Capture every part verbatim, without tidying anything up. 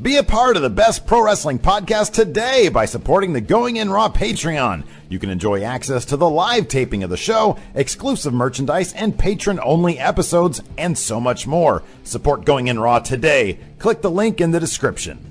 Be a part of the best pro wrestling podcast today by supporting the Going In Raw Patreon. You can enjoy access to the live taping of the show, exclusive merchandise, and patron-only episodes, and so much more. Support Going In Raw today. Click the link in the description.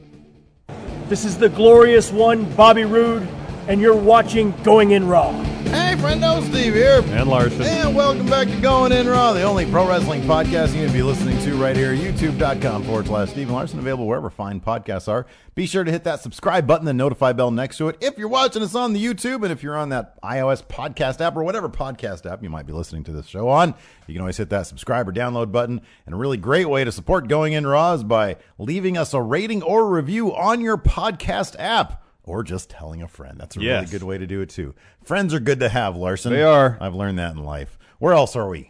This is the glorious one, Bobby Roode, and you're watching Going In Raw. Hey, friendo, Steve here. And Larson. And welcome back to Going In Raw, the only pro wrestling podcast you're going to be listening to right here, youtube.com forward slash Steven Larson, available wherever fine podcasts are. Be sure to hit that subscribe button and notify bell next to it if you're watching us on the YouTube, and if you're on that iOS podcast app or whatever podcast app you might be listening to this show on, you can always hit that subscribe or download button. And a really great way to support Going In Raw is by leaving us a rating or review on your podcast app. Or just telling a friend. That's a yes. really good way to do it, too. Friends are good to have, Larson. They are. I've learned that in life. Where else are we?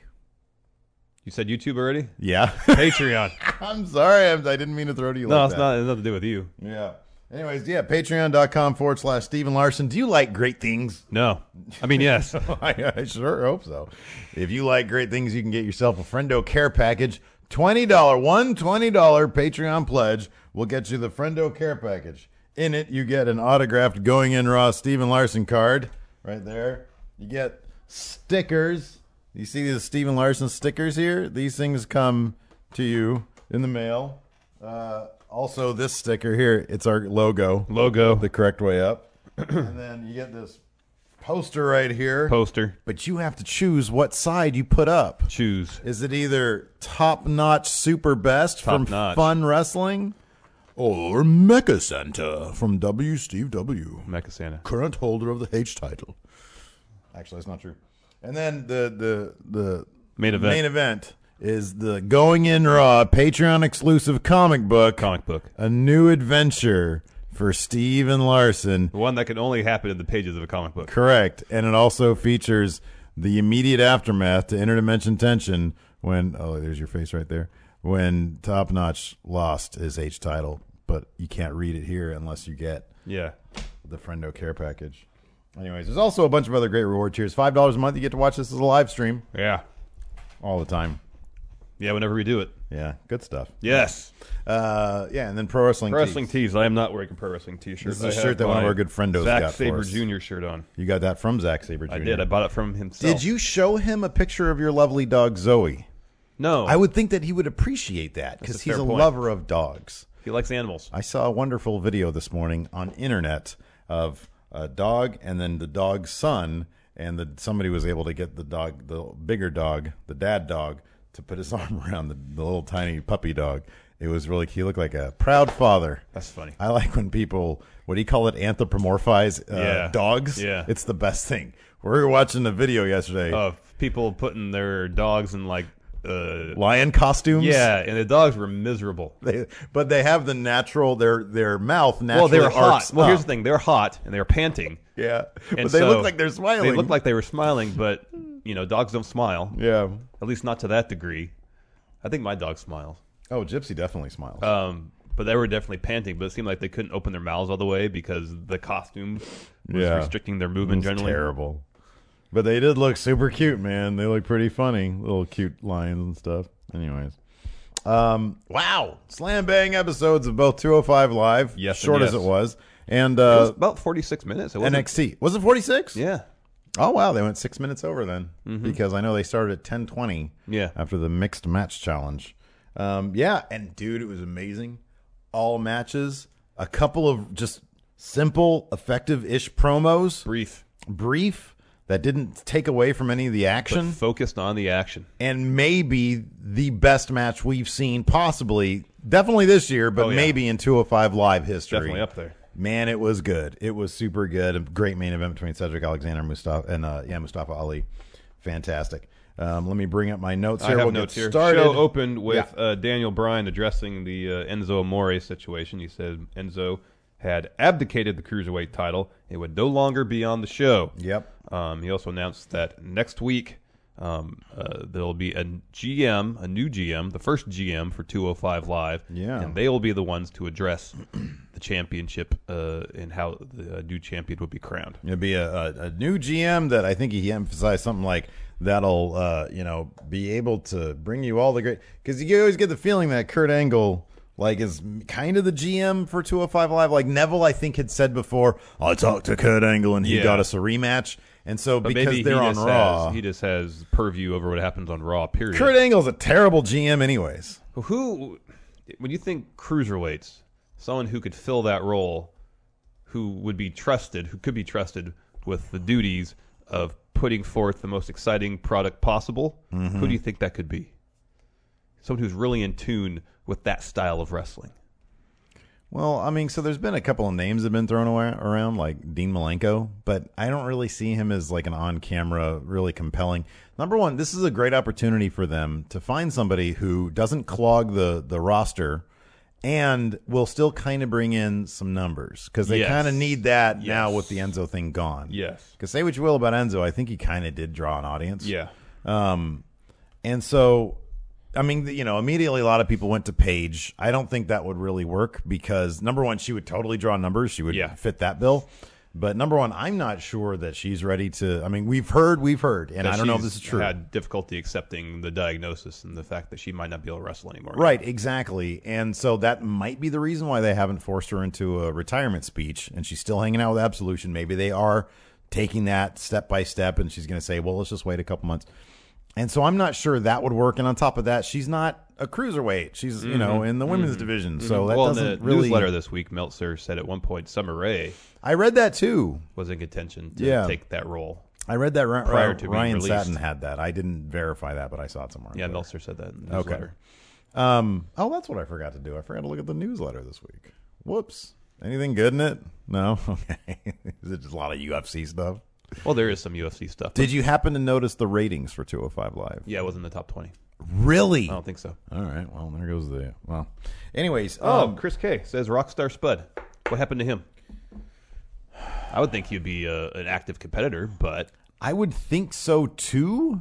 You said YouTube already? Yeah. Patreon. I'm sorry. I'm, I didn't mean to throw to you no, like it's that. not. It has nothing to do with you. Yeah. Anyways, yeah, patreon.com forward slash Steven Larson. Do you like great things? No. I mean, yes. I, I sure hope so. If you like great things, you can get yourself a Friendo Care Package. twenty dollars, one twenty dollars Patreon pledge will get you the Friendo Care Package. In it, you get an autographed Going In Raw Steven Larson card right there. You get stickers. You see these Steven Larson stickers here? These things come to you in the mail. Uh, also, this sticker here, it's our logo. Logo. The correct way up. And then you get this poster right here. Poster. But you have to choose what side you put up. Choose. Is it either top-notch super best Top from notch. Fun Wrestling? Or Mecha Santa from W. Steve W. Mecha Santa. Current holder of the H title. Actually, that's not true. And then the the the Main event. main event is the Going In Raw Patreon exclusive comic book. Comic book. A new adventure for Steven Larson. The one that can only happen in the pages of a comic book. Correct. And it also features the immediate aftermath to Interdimension Tension when, oh, there's your face right there, when Top Notch lost his H title. But you can't read it here unless you get Yeah. the Friendo Care Package. Anyways, there's also a bunch of other great reward tiers. five dollars a month, you get to watch this as a live stream Yeah. all the time. Yeah, whenever we do it. Yeah, good stuff. Yes. Uh, yeah, and then Pro Wrestling Pro Wrestling Tees. tees. I am not wearing a Pro Wrestling t-shirt. This is a I shirt have that one of my our good friendos Zack got for Sabre us. Junior shirt on. You got that from Zack Sabre Junior I did. I bought it from himself. Did you show him a picture of your lovely dog, Zoe? No. I would think that he would appreciate that because That's a he's fair a point. lover of dogs. He likes animals. I saw a wonderful video this morning on internet of a dog and then the dog's son, and the, somebody was able to get the dog, the bigger dog, the dad dog, to put his arm around the, the little tiny puppy dog. It was really, he looked like a proud father. That's funny. I like when people, what do you call it, anthropomorphize uh, Yeah. dogs? Yeah. It's the best thing. We were watching a video yesterday. Of people putting their dogs in like uh Lion costumes? yeah, and the dogs were miserable. They, but they have the natural, their their mouth naturally Well, they were hot. arcs Well, here's the up. thing: they're hot and they're panting. Yeah, And but they so look like they're smiling. They look like they were smiling, but you know, dogs don't smile. yeah. At least not to that degree. I think my dog smiles. Oh, Gypsy definitely smiles. Um, but they were definitely panting. But it seemed like they couldn't open their mouths all the way because the costume was Yeah. restricting their It movement. was Generally, terrible. But they did look super cute, man. They look pretty funny, little cute lions and stuff. Anyways, um, wow, slam bang episodes of both two oh five Live. Yes, and short as yes. it was, and It was uh, about forty-six minutes. It wasn't, N X T was it forty-six? Yeah, Oh wow, they went six minutes over then Mm-hmm. because I know they started at ten twenty. Yeah. after the mixed match challenge. Um, yeah, and dude, it was amazing. All matches, a couple of just simple, effective-ish promos, brief, brief that didn't take away from any of the but action, focused on the action. and maybe the best match we've seen, possibly, definitely this year, but Oh, yeah. maybe in two oh five Live history. Definitely up there. Man, it was good. It was super good. A great main event between Cedric Alexander and Mustafa and uh, yeah, Mustafa Ali. Fantastic. Um, let me bring up my notes I here. have we'll notes get here. started. Show opened with Yeah. uh, Daniel Bryan addressing the uh, Enzo Amore situation. He said Enzo had abdicated the cruiserweight title. It would no longer be on the show. Yep. Um, he also announced that next week um, uh, there'll be a G M, a new G M, the first G M for two oh five Live. Yeah. And they will be the ones to address the championship uh, and how the uh, new champion will be crowned. It'd be a, a, a new G M that I think he emphasized something like that'll, uh, you know, be able to bring you all the great. Because you always get the feeling that Kurt Angle like is kind of the G M for two oh five Live. Like Neville, I think had said before, I talked to Kurt Angle and he Yeah. got us a rematch. And so But because maybe they're he on just Raw, has, he just has purview over what happens on Raw. Period. Kurt Angle's a terrible G M, anyways. Who, when you think cruiserweights, someone who could fill that role, who would be trusted, who could be trusted with the duties of putting forth the most exciting product possible, Mm-hmm. who do you think that could be? Someone who's really in tune with that style of wrestling. Well, I mean, so there's been a couple of names that have been thrown away, around, like Dean Malenko, but I don't really see him as like an on-camera, really compelling. Number one, this is a great opportunity for them to find somebody who doesn't clog the, the roster and will still kind of bring in some numbers because they Yes. kind of need that Yes. now with the Enzo thing gone. Yes. Because say what you will about Enzo, I think he kind of did draw an audience. Yeah. Um, and so, I mean, you know, immediately a lot of people went to Paige. I don't think that would really work because, number one, she would totally draw numbers. She would Yeah. fit that bill. But number one, I'm not sure that she's ready to. I mean, we've heard, we've heard, and That I don't know if she's this is true. Had difficulty accepting the diagnosis and the fact that she might not be able to wrestle anymore. Right, exactly. And so that might be the reason why they haven't forced her into a retirement speech, and she's still hanging out with Absolution. Maybe they are taking that step by step, and she's going to say, well, let's just wait a couple months. And so I'm not sure that would work. And on top of that, she's not a cruiserweight. She's, you know, in the women's division. So that well, in doesn't the really. newsletter this week, Meltzer said at one point Summer Rae I read that too. was in contention to Yeah. take that role. I read that Ri- Prior Ri- to being Ryan released. Satin had that. I didn't verify that, but I saw it somewhere. Yeah, But- Meltzer said that in the Okay. newsletter. Um, oh, that's what I forgot to do. I forgot to look at the newsletter this week. Whoops. Anything good in it? No? Okay. Is it just a lot of U F C stuff? Well, there is some U F C stuff. Did you happen to notice the ratings for two oh five Live? Yeah, it was in the top twenty. Really? I don't think so. All right. Well, there goes the. Well, anyways. Oh, um, Chris K says Rockstar Spud. What happened to him? I would think he'd be uh, an active competitor, but I would think so too.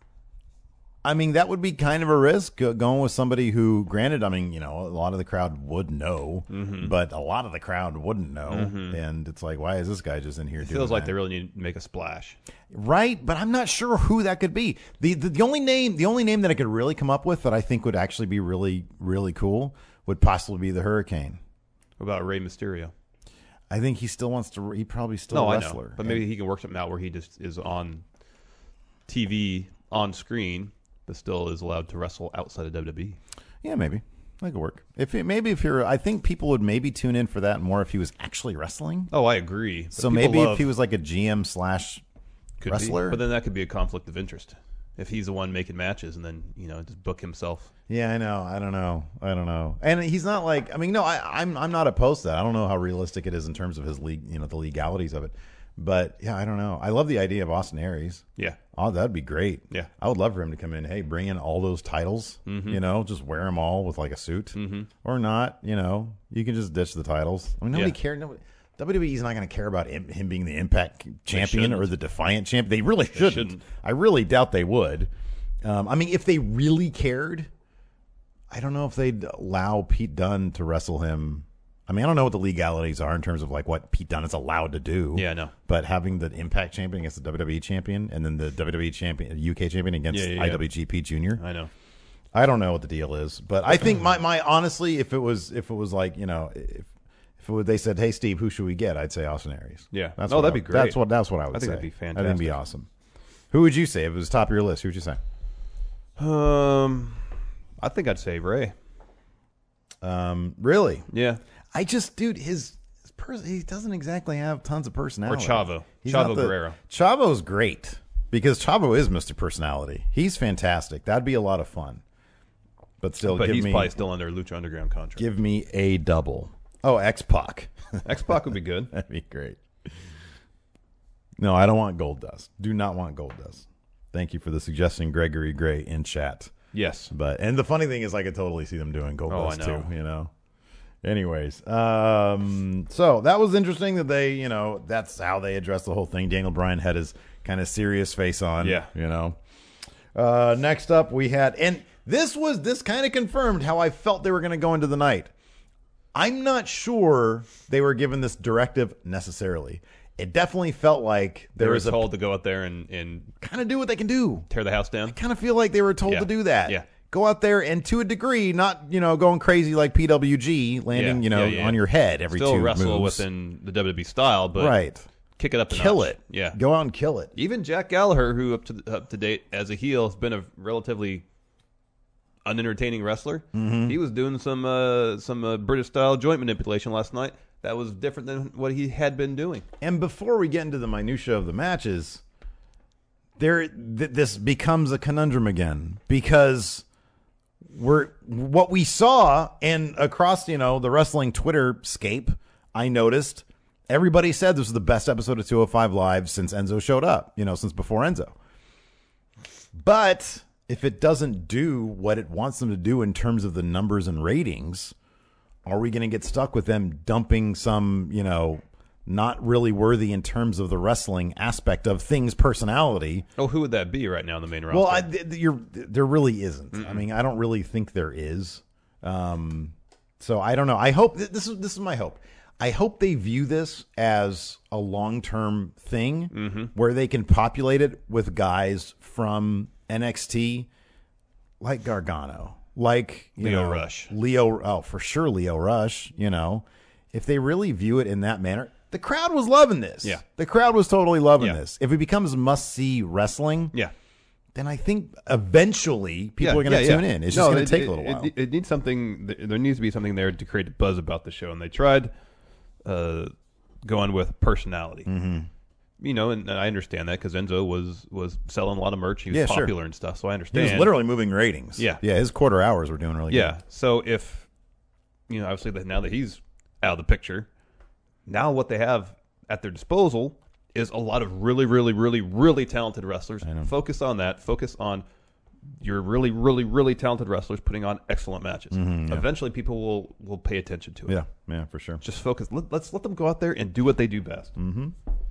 I mean, that would be kind of a risk uh, going with somebody who, granted, I mean, you know, a lot of the crowd would know, Mm-hmm. but a lot of the crowd wouldn't know. And it's like, why is this guy just in here it doing feels like that? they really need to make a splash. Right, but I'm not sure who that could be. The, the the only name the only name that I could really come up with that I think would actually be really really cool would possibly be the Hurricane. What about Rey Mysterio? I think he still wants to. He probably still No, a I wrestler. know, but maybe he can work something out where he just is on T V on screen, but still is allowed to wrestle outside of W W E. Yeah, maybe that could work. If it, maybe if you're, I think people would maybe tune in for that more if he was actually wrestling. Oh, I agree. But So people maybe love- if he was like a G M slash could wrestler. be, but then that could be a conflict of interest if he's the one making matches and then you know just book himself. Yeah, I know. I don't know. I don't know. And he's not like. I mean, no, I, I'm I'm not opposed to that. I don't know how realistic it is in terms of his league, you know, the legalities of it. But yeah, I don't know. I love the idea of Austin Aries. Yeah, Oh, that'd be great. Yeah. I would love for him to come in. Hey, bring in all those titles. Mm-hmm. You know, just wear them all with like a suit, mm-hmm. or not. You know, you can just ditch the titles. I mean, nobody Yeah. cares. Nobody, W W E's not going to care about him, him being the Impact champion or shouldn't. the Defiant champ. They really shouldn't. shouldn't. I really doubt they would. Um, I mean, if they really cared, I don't know if they'd allow Pete Dunne to wrestle him. I mean, I don't know what the legalities are in terms of like what Pete Dunne is allowed to do. Yeah, I know. But having the Impact champion against the W W E champion and then the W W E champion, U K champion against Yeah, yeah, yeah. I W G P Junior. I know. I don't know what the deal is, but I think my, my honestly, if it was if it was like you know if if it would, they said, hey Steve, who should we get? I'd say Austin Aries. Yeah. that's No, what that'd I- be great. That's what that's what I would I think say. that'd be I think it'd be fantastic. awesome. Who would you say if it was top of your list? Who would you say? Um, I think I'd say Ray. Um, really? Yeah. I just, dude, his, his pers- he doesn't exactly have tons of personality. Or Chavo. He's Chavo not the- Guerrero. Chavo's great because Chavo is Mister Personality. He's fantastic. That'd be a lot of fun. But still, But give he's me probably still under Lucha Underground contract. give me a double. Oh, X-Pac. X-Pac would be good. That'd be great. No, I don't want Gold Dust. Do not want Gold Dust. Thank you for the suggestion, Gregory Gray, in chat. Yes. But and the funny thing is, I could totally see them doing Gold Oh, Dust I know. too. You know. Anyways, um, so that was interesting that they, you know, that's how they addressed the whole thing. Daniel Bryan had his kind of serious face on. Yeah. You know. Uh, next up, we had, and this was this kind of confirmed how I felt they were going to go into the night. I'm not sure they were given this directive necessarily. It definitely felt like They there were was a told to go out there and, and kind of do what they can do. tear the house down. Kind of feel like they were told Yeah. to do that. Yeah. go out there and to a degree, not, you know, going crazy like P W G, landing, Yeah, you know, yeah, yeah. on your head every Still two wrestle moves. within the W W E style, but Right. kick it up a Kill notch. it. Yeah. Go out and kill it. Even Jack Gallagher, who up to up to date as a heel has been a relatively unentertaining wrestler. Mm-hmm. He was doing some uh, some uh, British style joint manipulation last night. That was different than what he had been doing. And before we get into the minutia of the matches, there th- this becomes a conundrum again because we're what we saw and across, you know, the wrestling Twitter scape, I noticed everybody said this was the best episode of two oh five Live since Enzo showed up, you know, since before Enzo. But if it doesn't do what it wants them to do in terms of the numbers and ratings, are we going to get stuck with them dumping some, you know, not really worthy in terms of the wrestling aspect of things personality? Oh, who would that be right now in the main roster? Well, I, th- th- you're, there really isn't. Mm-mm. I mean, I don't really think there is. Um, so I don't know. I hope th- this is this is my hope. I hope they view this as a long-term thing mm-hmm. where they can populate it with guys from N X T like Gargano, like you Leo know, Rush. Leo, oh, for sure, Leo Rush, you know. If they really view it in that manner, the crowd was loving this. Yeah. The crowd was totally loving Yeah. this. If it becomes must-see wrestling, yeah. then I think eventually people Yeah, are going to yeah, tune yeah. in. It's No, just going it- to take it, a little while. It, it needs something. There needs to be something there to create a buzz about the show, and they tried uh, going with personality. Mm-hmm. You know, and, and I understand that because Enzo was was selling a lot of merch. He was Yeah, sure. popular and stuff, so I He understand. was literally moving ratings. Yeah. Yeah, his quarter hours were doing really yeah. good. So if you know, obviously, that now that he's out of the picture, now what they have at their disposal is a lot of really, really, really, really talented wrestlers. Focus on that. Focus on your really, really, really talented wrestlers putting on excellent matches. Mm-hmm, yeah. Eventually, people will will pay attention to it. Yeah, yeah, for sure. Just focus. Let, let's let them go out there and do what they do best. Mm-hmm.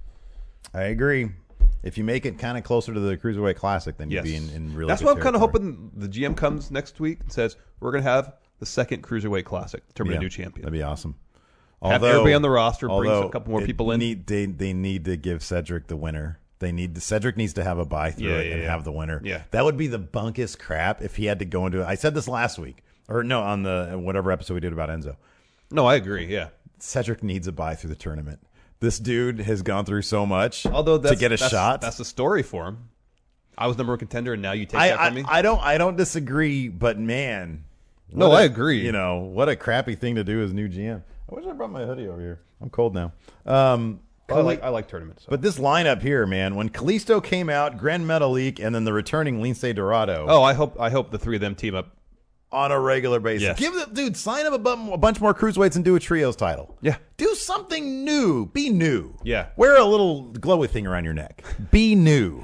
I agree. If you make it kind of closer to the Cruiserweight Classic, then you'd Yes. be in, in really That's good why I'm kind of territory. hoping the G M comes next week and says, we're going to have the second Cruiserweight Classic, determine Yeah, a new champion. That'd be awesome. Have everybody on the roster, bring although a couple more it people in. Need, they, they need to give Cedric the winner. They need to, Cedric needs to have a bye through Yeah, it yeah, and yeah. have the winner. Yeah. That would be the bunkest crap if he had to go into it. I said this last week. Or no, on the whatever episode we did about Enzo. No, I agree, yeah. Cedric needs a bye through the tournament. This dude has gone through so much Although that's, to get a that's, shot. That's the story for him. I was number one contender, and now you take I, that I, from me? I don't I don't disagree, but man. No, what I a- agree. You know, what a crappy thing to do as new G M. I wish I brought my hoodie over here. I'm cold now. Um, I like I like tournaments. So. But this lineup here, man, when Kalisto came out, Grand Metalik, and then the returning Lince Dorado Oh, I hope I hope the three of them team up. on a regular basis. Yes. Give the dude, sign up a, bu- a bunch more cruiserweights and do a trios title. Yeah. Do something new. Be new. Yeah. Wear a little glowy thing around your neck. Be new.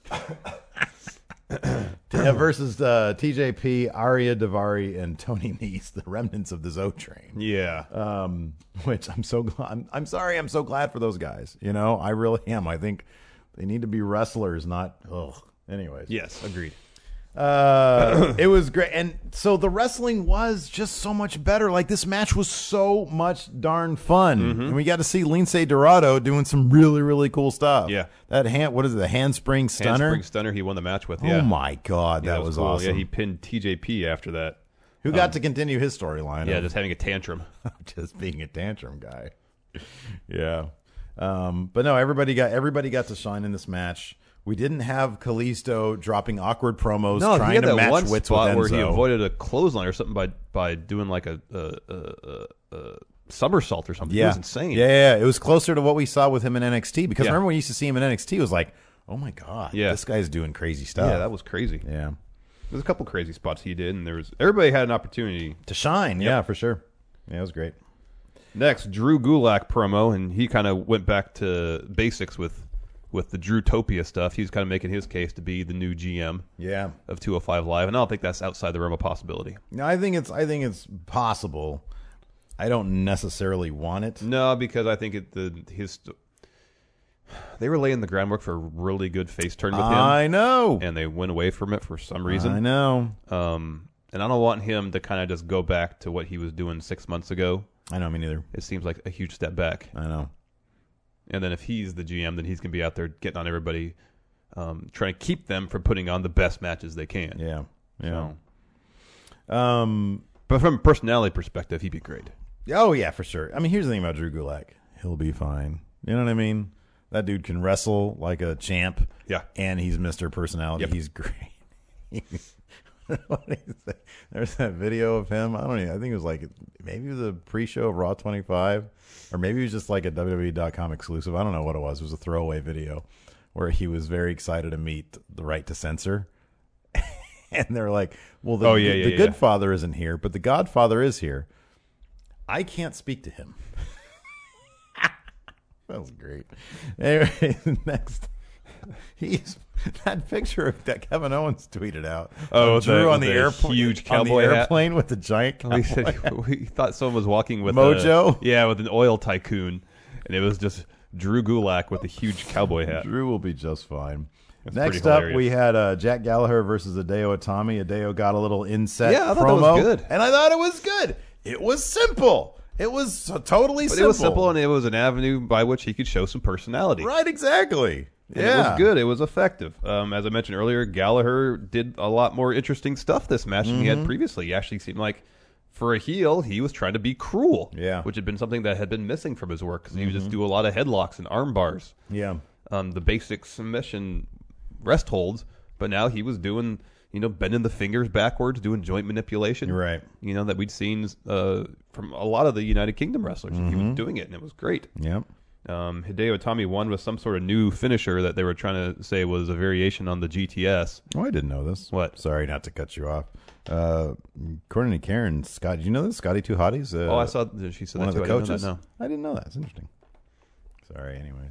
Yeah, versus uh, T J P, Arya Davari, and Tony Nese, the remnants of the Zo Train. Yeah. Um, which I'm so glad. I'm, I'm sorry. I'm so glad for those guys. You know, I really am. I think they need to be wrestlers, not. Ugh. Anyways. yes, agreed. Uh, it was great. And so the wrestling was just so much better. Like, this match was so much darn fun. Mm-hmm. And we got to see Lince Dorado doing some really, really cool stuff. Yeah. That hand, what is it, the handspring stunner? Handspring stunner. He won the match with. Oh, Yeah. my God. Yeah, that, was, cool. awesome. Yeah, he pinned T J P after that. Who got to continue his storyline? Yeah, of just having a tantrum. just being a tantrum guy. Yeah. Um, but no, everybody got everybody got to shine in this match. We didn't have Kalisto dropping awkward promos No, he trying had to that match one wits spot with where he Enzo. avoided a clothesline or something by by doing like a, a, a, a, a somersault or something. Yeah. It was insane. Yeah, yeah, yeah. It was closer to what we saw with him in N X T. Because Yeah. remember when we used to see him in N X T, it was like, oh my God, Yeah. this guy's doing crazy stuff. Yeah, that was crazy. yeah. There's a couple crazy spots he did, and there was everybody had an opportunity. To shine, yeah, for sure. Yeah, it was great. Next, Drew Gulak promo, and he kind of went back to basics with with the Drewtopia stuff. He's kind of making his case to be the new G M Yeah. of two oh five Live, and I don't think that's outside the realm of possibility. No, I think it's I think it's possible. I don't necessarily want it. No, because I think it, the his they were laying the groundwork for a really good face turn with him, I know. and they went away from it for some reason. I know. Um, and I don't want him to kind of just go back to what he was doing six months ago. I know, me neither. It seems like a huge step back. I know. And then if he's the G M, then he's going to be out there getting on everybody, um, trying to keep them from putting on the best matches they can. Yeah. Yeah. So, Um, But from a personality perspective, he'd be great. oh, yeah, for sure. I mean, here's the thing about Drew Gulak. He'll be fine. You know what I mean? That dude can wrestle like a champ. Yeah. And he's Mister Personality. Yep. He's great. What did he say? There's that video of him. I don't even, I think it was like, maybe it was a pre-show of Raw twenty-five, or maybe it was just like a W W E dot com exclusive. I don't know what it was. It was a throwaway video where he was very excited to meet the Right to Censor. And they're like, well, the, Oh, yeah, the, yeah, the yeah. Good Father isn't here, but the Godfather is here. I can't speak to him. That was great. Anyway, next, he's that picture that Kevin Owens tweeted out. Oh, of Drew the- on with the the airplane, huge on the cowboy hat. airplane with the giant He cowboy said hat. he, he thought someone was walking with Mojo? A, yeah, with an oil tycoon, and it was just Drew Gulak with a huge cowboy hat. Drew will be just fine. That's Next pretty up, hilarious. we had uh, Jack Gallagher versus Hideo Itami. Hideo got a little inset Yeah, I thought that promo, was good. and I thought it was good. It was simple. It was totally But simple. it was simple, and it was an avenue by which he could show some personality. Right, exactly. And yeah. it was good. It was effective. Um, as I mentioned earlier, Gallagher did a lot more interesting stuff this match than he Mm-hmm. had previously. He actually seemed like, for a heel, he was trying to be cruel. Yeah. Which had been something that had been missing from his work, because he would Mm-hmm. just do a lot of headlocks and arm bars. Yeah. Um, the basic submission rest holds, but now he was doing, you know, bending the fingers backwards, doing joint manipulation. Right. You know, that we'd seen uh, from a lot of the United Kingdom wrestlers. He Mm-hmm. was doing it, and it was great. Yep. Um, Hideo Itami won with some sort of new finisher that they were trying to say was a variation on the G T S. Oh, I didn't know this. What? Sorry, not to cut you off. Uh, according to Karen, Scott, did you know this? Scotty Two Hotties? Uh, oh, I saw that she said one that of too. the I didn't know coaches. that, no. I didn't know that. It's interesting. Sorry, anyways.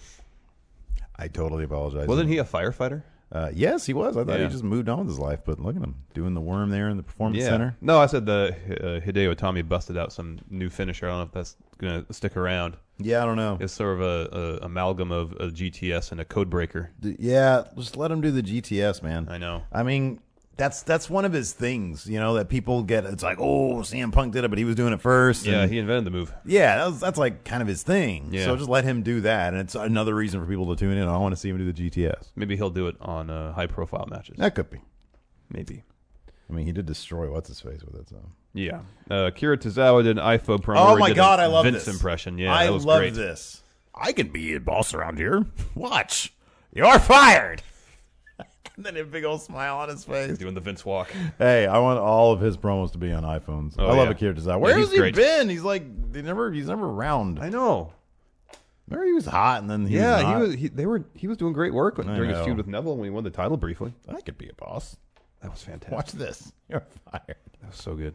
I totally apologize. Wasn't he a firefighter? Uh, yes, he was. I thought Yeah. he just moved on with his life, but look at him doing the worm there in the performance center. No, I said the uh, Hideo Itami busted out some new finisher. I don't know if that's going to stick around. Yeah, I don't know. It's sort of a, a amalgam of a G T S and a code breaker. D- Yeah, just let him do the G T S, man. I know. I mean, that's that's one of his things, you know, that people get. It's like, oh, C M Punk did it, but he was doing it first. Yeah, and- he invented the move. yeah, that was, that's like kind of his thing. Yeah. So just let him do that, and it's another reason for people to tune in. I want to see him do the G T S. Maybe he'll do it on uh, high-profile matches. That could be. Maybe. I mean, he did destroy what's his face with it. So. Yeah. Uh, Kira Tozawa did an I F O promo. Oh where he my did a God, I love Vince this impression. Yeah, I that was love great. this. I can be a boss around here. Watch, you're fired. And then a big old smile on his face. Doing the Vince walk. Hey, I want all of his promos to be on iPhones. Oh, I love yeah. Akira Tozawa. Yeah, Where he's has he great. been? He's like he never. He's never around. I know. Remember, he was hot, and then he yeah, was not? he was. He, they were. He was doing great work I during his know. feud with Neville when he won the title briefly. I could be a boss. That was fantastic. Watch this. You're fired. That was so good.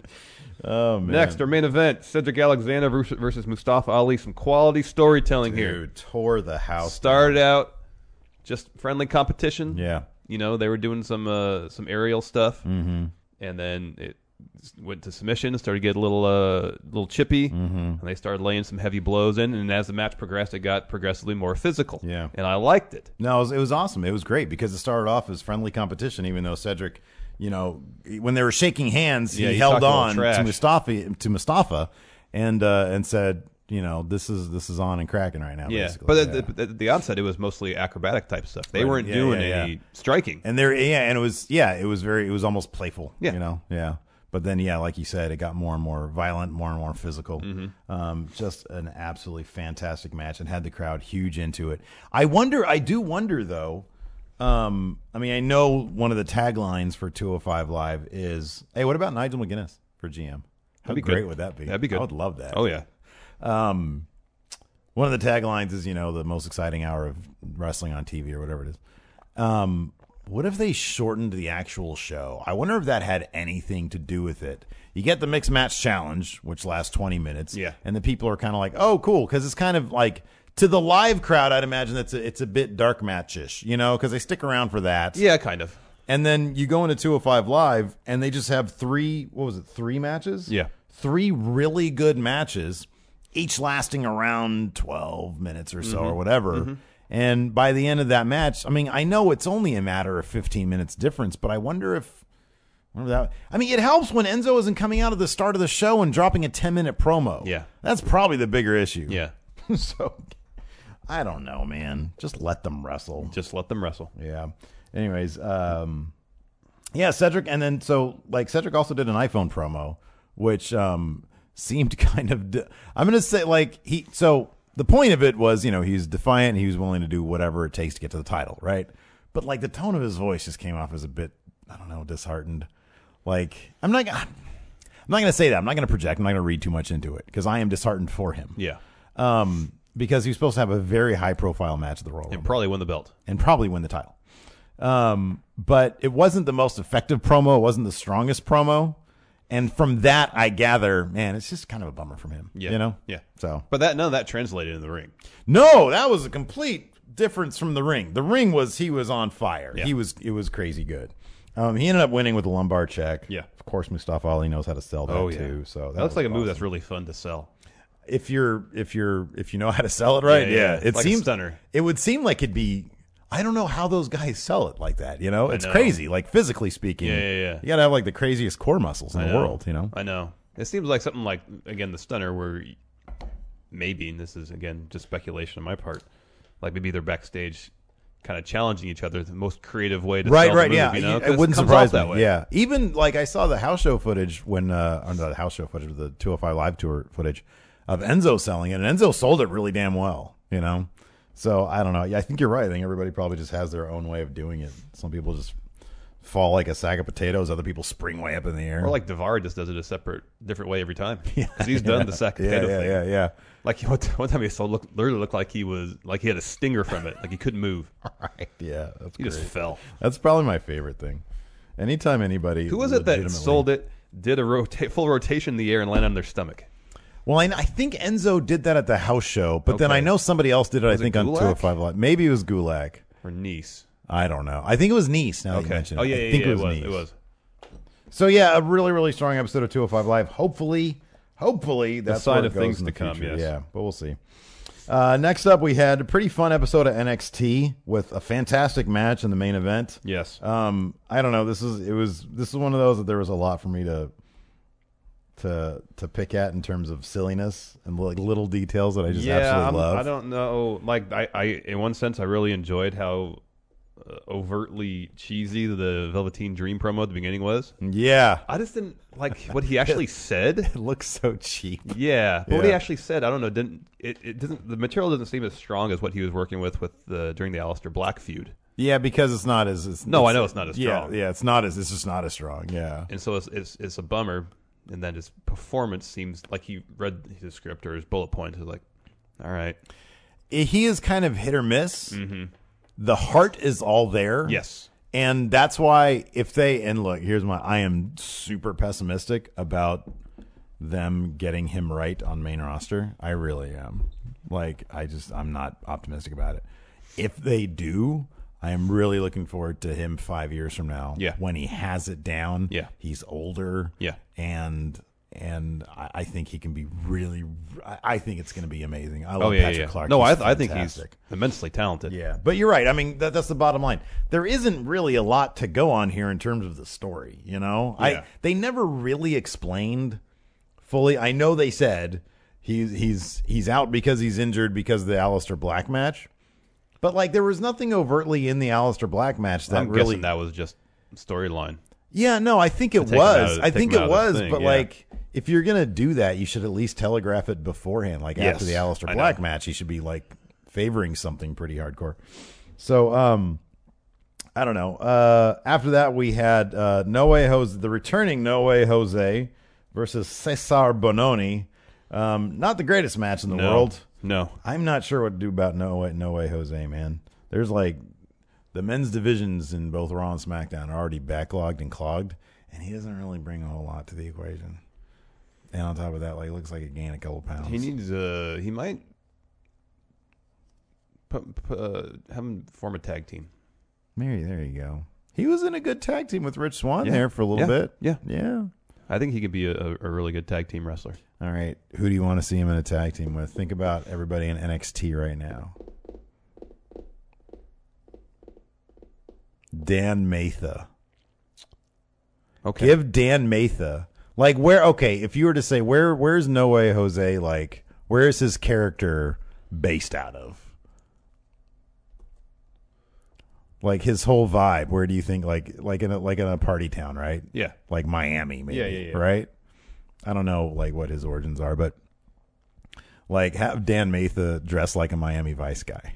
Oh man. Next, our main event: Cedric Alexander versus, versus Mustafa Ali. Some quality storytelling dude here. tore the house. Started out just friendly competition. Yeah. You know, they were doing some uh, some aerial stuff, mm-hmm. and then it went to submission. Started to get a little uh, little chippy, mm-hmm. and they started laying some heavy blows in. And as the match progressed, it got progressively more physical. Yeah. and I liked it. No, it was, it was awesome. It was great because it started off as friendly competition, even though Cedric, you know, when they were shaking hands, Yeah, he he held talked a little on trash. to Mustafa to Mustafa, and uh, and said, you know, this is this is on and cracking right now. Yeah, basically. but yeah. At, the, at the onset, it was mostly acrobatic type stuff. They Right. weren't Yeah, doing yeah, any yeah. striking. And there, yeah, and it was, yeah, it was very, it was almost playful. Yeah. You know, yeah. But then, yeah, like you said, it got more and more violent, more and more physical. Mm-hmm. Um, just an absolutely fantastic match, and had the crowd huge into it. I wonder, I do wonder though. Um, I mean, I know one of the taglines for two oh five Live is, "Hey, what about Nigel McGuinness for G M? How That'd be great good. would that be? That'd be good. I would love that. Oh yeah, Um, one of the taglines is, you know, the most exciting hour of wrestling on T V or whatever it is. Um, what if they shortened the actual show? I wonder if that had anything to do with it. You get the mixed match challenge, which lasts twenty minutes. Yeah. And the people are kind of like, oh, cool. Because it's kind of like, to the live crowd, I'd imagine it's a, it's a bit dark match-ish, you know, because they stick around for that. yeah, kind of. And then you go into two oh five Live, and they just have three, what was it, three matches? Yeah. Three really good matches, each lasting around twelve minutes or so Mm-hmm. or whatever. And by the end of that match, I mean, I know it's only a matter of fifteen minutes difference, but I wonder if, wonder that, I mean, it helps when Enzo isn't coming out at the start of the show and dropping a ten-minute promo. Yeah. That's probably the bigger issue. Yeah, So, I don't know, man. Just let them wrestle. just let them wrestle. Yeah. Anyways, um, Yeah, Cedric, and then so like Cedric also did an iPhone promo, which um, seemed kind of. De- I'm gonna say like he. So the point of it was, you know, he's defiant. He was willing to do whatever it takes to get to the title, right? But like the tone of his voice just came off as a bit, I don't know, disheartened. Like I'm not. I'm not gonna say that. I'm not gonna project. I'm not gonna read too much into it because I am disheartened for him. Yeah. Um, because he was supposed to have a very high profile match at the Royal And Rumble probably win the belt. and probably win the title. Um, but it wasn't the most effective promo. It wasn't the strongest promo. And from that, I gather, man, it's just kind of a bummer from him. Yeah. You know? Yeah. So, But that none of that translated in the ring. no, that was a complete difference from the ring. The ring was, he was on fire. Yeah. He was, it was crazy good. Um, he ended up winning with a lumbar check. Yeah. Of course, Mustafa Ali knows how to sell that Oh, yeah. too. So that, That looks was like a move awesome. that's really fun to sell. If you're, if you're, if you know how to sell it right. Yeah, Yeah. yeah. It Like a seems, stunner. it would seem like it'd be, I don't know how those guys sell it like that. You know, it's know. crazy. Like physically speaking, Yeah, yeah, yeah. you got to have like the craziest core muscles in I the know. world. You know, I know. It seems like something like, again, the stunner, where maybe, and this is, again, just speculation on my part, like maybe they're backstage kind of challenging each other, the most creative way to right, sell right, the move, yeah. you know? It 'Cause wouldn't comes surprise off that me. way. Yeah, even like I saw the house show footage when, uh, or the house show footage, the two oh five Live tour footage of Enzo selling it, and Enzo sold it really damn well. You know, so I don't know. Yeah, I think you're right. I think everybody probably just has their own way of doing it. Some people just fall like a sack of potatoes. Other people spring way up in the air. Or like Devar just does it a separate, different way every time. Because he's done the sack yeah, potato yeah, thing. yeah, yeah. Like one one time he saw look, literally looked like he was like he had a stinger from it, like he couldn't move. Right. Yeah, that's He great. just fell. That's probably my favorite thing. Anytime anybody Who was it that legitimately- sold it, did a rota- full rotation in the air and landed on their stomach? Well, I, I think Enzo did that at the house show, but then Okay. I know somebody else did it. Was I it think on Gulak? two oh five Live. Maybe it was Gulak. Or Nice? I don't know. I think it was Nice. Now that you Okay. mention it. Oh yeah, I yeah, think yeah, it was, it was. Nice. It was. So yeah, a really, really strong episode of two oh five Live. Hopefully, hopefully that's sign where it of goes things in the to come, future. yes. Yeah, but we'll see. Uh, next up, we had a pretty fun episode of N X T with a fantastic match in the main event. Yes. Um, I don't know. This is it was this is one of those that there was a lot for me to to to pick at in terms of silliness and like little details that I just yeah, absolutely I'm- love. I don't know. Like I, I, in one sense, I really enjoyed how uh, overtly cheesy the Velveteen Dream promo at the beginning was. Yeah, I just didn't like what he actually said. it looks so cheap. Yeah, but what he Yeah. actually said, I don't know. Didn't it? It doesn't. The material doesn't seem as strong as what he was working with with the during the Aleister Black feud. Yeah, because it's not as it's, No, it's- I know it's not as yeah, strong. Yeah, it's not as it's just not as strong. Yeah, And so it's, it's it's a bummer. And then his performance seems like he read his script or his bullet points. Is like, all right, he is kind of hit or miss. The heart is all there. yes, And that's why if they and look, here's my I am super pessimistic about them getting him right on main roster. I really am. Like I just I'm not optimistic about it. If they do, I am really looking forward to him five years from now. Yeah. When he has it down. Yeah. He's older. Yeah. And and I, I think he can be really I, I think it's gonna be amazing. I love oh yeah, Patrick yeah. Clark. No, I, He's I think he's fantastic. immensely talented. Yeah, but you're right. I mean, that, that's the bottom line. There isn't really a lot to go on here in terms of the story. You know, Yeah. I they never really explained fully. I know they said he's he's he's out because he's injured because of the Aleister Black match, but like there was nothing overtly in the Aleister Black match that I'm really. guessing that was just storyline. Yeah, no, I think it take him was. out of- I take think him it out of the was, thing, but yeah. like if you're gonna do that, you should at least telegraph it beforehand. Like Yes, after the Aleister I Black know. match, he should be like favoring something pretty hardcore. So, um, I don't know. Uh, after that, we had uh, No Way Jose, the returning No Way Jose versus Cesar Bononi. Um, not the greatest match in the No. world. No, I'm not sure what to do about No Way, No Way Jose, man. There's like the men's divisions in both Raw and SmackDown are already backlogged and clogged, and he doesn't really bring a whole lot to the equation. And on top of that, like, it looks like he gained a couple pounds. he needs. Uh, he might put, put, uh, have him form a tag team. Maybe there you go. He was in a good tag team with Rich Swann Yeah. there for a little Yeah. bit. Yeah. Yeah. I think he could be a, a really good tag team wrestler. All right. Who do you want to see him in a tag team with? Think about everybody in N X T right now. Dan Matha. Okay. Give Dan Matha like where okay, if you were to say where where's No Way Jose like where is his character based out of? Like his whole vibe. Where do you think like like in a like in a party town, right? Yeah. Like Miami, maybe. Yeah, yeah, yeah. Right? I don't know like what his origins are, but like have Dan Matha dress like a Miami Vice guy.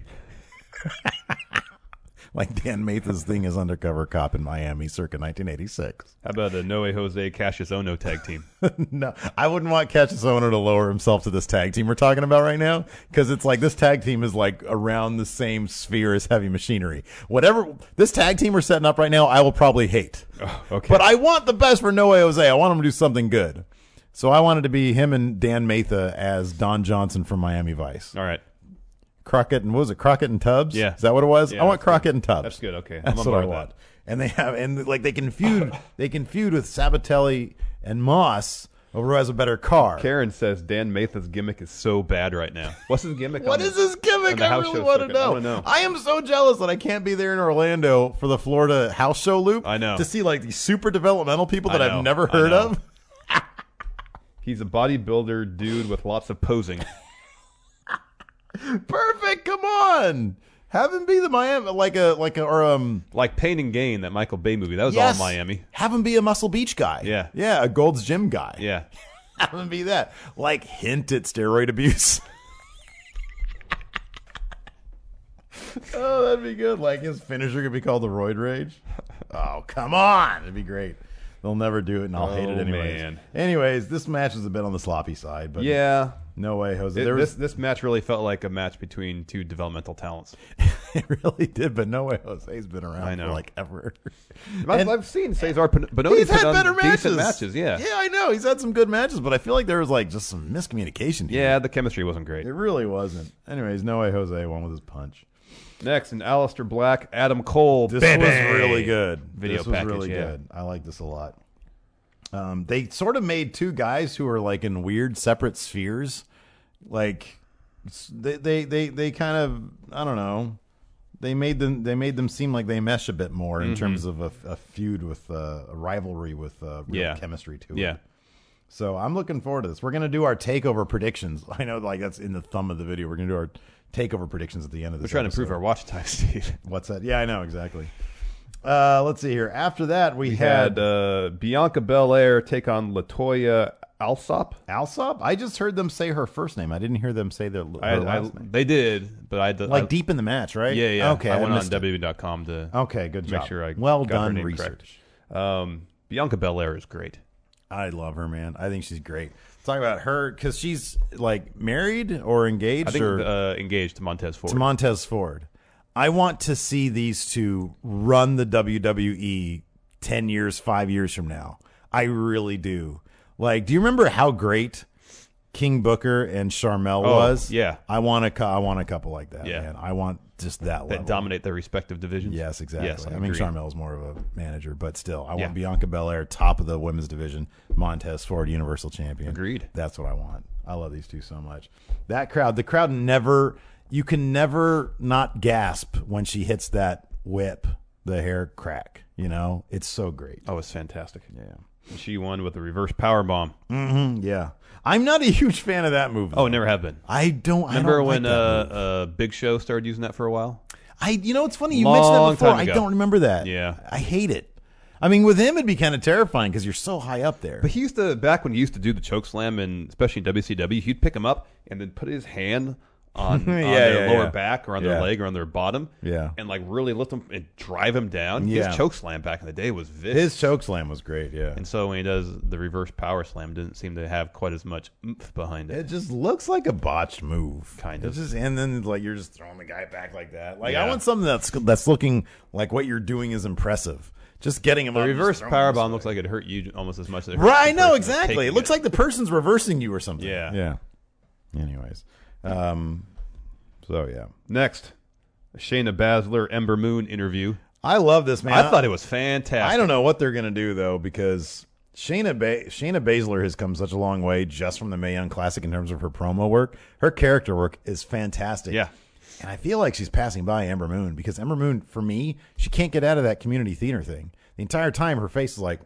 Like Dan Matha's thing is undercover cop in Miami circa nineteen eighty-six. How about a Noe Jose Cassius Ono tag team? No, I wouldn't want Cassius Ohno to lower himself to this tag team we're talking about right now, because it's like this tag team is like around the same sphere as Heavy Machinery. Whatever this tag team we're setting up right now, I will probably hate. Oh, okay. But I want the best for Noe Jose. I want him to do something good. So I wanted to be him and Dan Matha as Don Johnson from Miami Vice. All right. Crockett and what was it? Crockett and Tubbs? Yeah. Is that what it was? Yeah, I want that's Crockett good. and Tubbs. That's good. Okay. I'm That's on what board I with want. that. And they have and like they can feud they can feud with Sabatelli and Moss over who has a better car. Karen says Dan Matha's gimmick is so bad right now. What's his gimmick? What on is the- his on gimmick? the I house really show want to circuit? I know. wanna know. I am so jealous that I can't be there in Orlando for the Florida house show loop. I know. To see like these super developmental people that I know. I've never I heard know. of. He's a bodybuilder dude with lots of posing. Perfect. Come on. Have him be the Miami like a like a or um Like Pain and Gain, that Michael Bay movie. That was yes. all Miami. Have him be a Muscle Beach guy. Yeah. Yeah, a Gold's Gym guy. Yeah. Have him be that. Like hint at steroid abuse. Oh, that'd be good. Like his finisher could be called the Roid Rage. Oh, come on. It'd be great. They'll never do it, and I'll hate it Oh, anyways. man. Anyways, this match is a bit on the sloppy side, but Yeah. no way, Jose. It- There this was, this match really felt like a match between two developmental talents. it really did, but no way, Jose's been around I know. for like ever. I've, And- I've seen Cesar Pon- Bononi He's put had on better decent matches. matches. Yeah. yeah, I know. He's had some good matches, but I feel like there was like just some miscommunication. Here. Yeah, the chemistry wasn't great. It really wasn't. Anyways, no way Jose won with his punch. Next, in Aleister Black, Adam Cole. This Baby. was really good. Video this was package, really yeah. good. I like this a lot. Um, they sort of made two guys who are like in weird separate spheres. Like s- they they they, they kind of I don't know. They made them they made them seem like they mesh a bit more in Mm-hmm. terms of a, a feud with uh, a rivalry with uh, real Yeah. chemistry to it. Yeah. So I'm looking forward to this. We're gonna do our takeover predictions. I know, like that's in the thumb of the video. We're gonna do our takeover predictions at the end of We're this. trying to episode. improve our watch time, Steve. What's that? Yeah, I know exactly. Uh, let's see here. After that, we, We had, had uh, Bianca Belair take on Latoya Alsop. Alsop. I just heard them say her first name. I didn't hear them say their, her I, I, last name. they did, but I had to, Like I, deep in the match, right? Yeah, yeah. Okay, I went on missed it. W W E dot com to Okay, good make job. sure I well got her done name research. correct. Um, Bianca Belair is great. I love her, man. I think she's great. Talk about her because she's like married or engaged I think or uh, engaged to Montez Ford. to Montez Ford. I want to see these two run the W W E ten years, five years from now. I really do. Like, do you remember how great King Booker and Sharmell Oh, was? yeah. I want a, cou- I want a couple like that, Yeah. man. I want just that that level. dominate their respective divisions. Yes, exactly. Yes, I, I mean, agree. Sharmell is more of a manager, but still, I Yeah. want Bianca Belair top of the women's division, Montez Ford Universal Champion. Agreed. That's what I want. I love these two so much. That crowd, the crowd never, you can never not gasp when she hits that whip, the hair crack. You know, it's so great. Oh, it's fantastic. Yeah. And she won with a reverse power bomb. Mm, yeah. I'm not a huge fan of that move. Oh, though. never have been. I don't. Remember I don't when like that uh, move. uh, Big Show started using that for a while? I, you know, it's funny. You mentioned that Long before. time I ago. don't remember that. Yeah. I hate it. I mean, with him, it'd be kind of terrifying because you're so high up there. But he used to, back when he used to do the choke slam, and especially in W C W, he'd pick him up and then put his hand on, on Yeah, their yeah, lower yeah. back or on Yeah. their leg or on their bottom. Yeah. And like really lift him and drive him down. Yeah. His choke slam back in the day was vicious. His choke slam was great. Yeah. And so when he does the reverse power slam, didn't seem to have quite as much oomph behind it. It just looks like a botched move, Kind It's of. just, and then like you're just throwing the guy back like that. Like I Yeah. want something that's that's looking like what you're doing is impressive. Just getting him The up, just reverse throwing power him bomb this looks way. like it hurt you almost as much as it hurt Right. I the know person that's exactly. taking It looks like the person's reversing you or something. Yeah. Yeah. Anyways, um, so yeah, Next, a Shayna Baszler Ember Moon interview. I love this man. I thought it was fantastic. I don't know what they're gonna do though because Shayna ba- Shayna Baszler has come such a long way just from the Mae Young Classic in terms of her promo work. Her character work is fantastic. Yeah. And I feel like she's passing by Ember Moon because Ember Moon, for me, she can't get out of that community theater thing. The entire time, her face is like,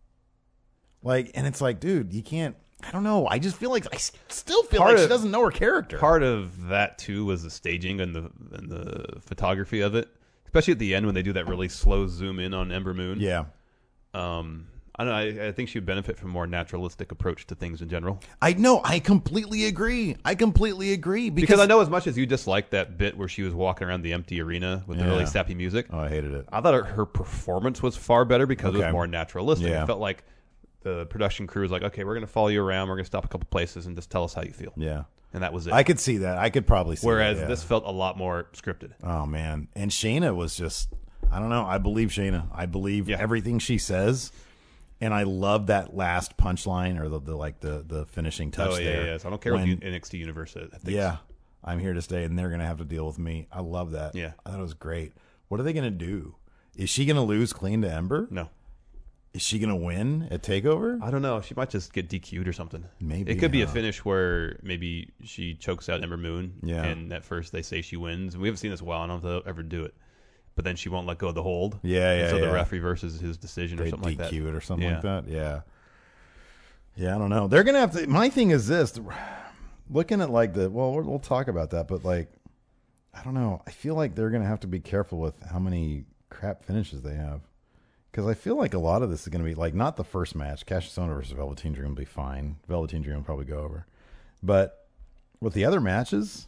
like, and it's like, dude, you can't. I don't know. I just feel like I s- still feel Part like she of- doesn't know her character. Part of that too was the staging and the and the photography of it. especially at the end when they do that really slow zoom in on Ember Moon. Yeah. Um, I don't know. I, I think she would benefit from a more naturalistic approach to things in general. I know. I completely agree. I completely agree. Because, Because I know as much as you disliked that bit where she was walking around the empty arena with the Yeah. really sappy music. Oh, I hated it. I thought her, her performance was far better because it Okay. was more naturalistic. Yeah. It felt like the production crew was like, okay, we're going to follow you around. We're going to stop a couple places and just tell us how you feel. Yeah. And that was it. I could see that. I could probably see Whereas that, yeah. this felt a lot more scripted. Oh, man. And Shayna was just, I don't know. I believe Shayna. I believe Yeah. everything she says. And I love that last punchline or the, the like the, the finishing touch Oh, yeah, there. yeah. So I don't care when, what the N X T universe thinks. Yeah. I'm here to stay and they're going to have to deal with me. I love that. Yeah. I thought it was great. What are they going to do? Is she going to lose clean to Ember? No. Is she going to win at TakeOver? I don't know. She might just get D Q'd or something. Maybe, It could be a huh? finish where maybe she chokes out Ember Moon. Yeah. And at first they say she wins. We haven't seen this in a while. I don't know if they'll ever do it. But then she won't let go of the hold. Yeah, And yeah, so yeah. the ref reverses his decision or They something D Q like that. it or something Yeah. like that. Yeah. Yeah, I don't know. They're going to have to. My thing is this looking at like the, well, we'll, we'll talk about that, but like, I don't know. I feel like they're going to have to be careful with how many crap finishes they have. Because I feel like a lot of this is going to be like, not the first match. Cassius Ohno versus Velveteen Dream will be fine. Velveteen Dream will probably go over. But with the other matches,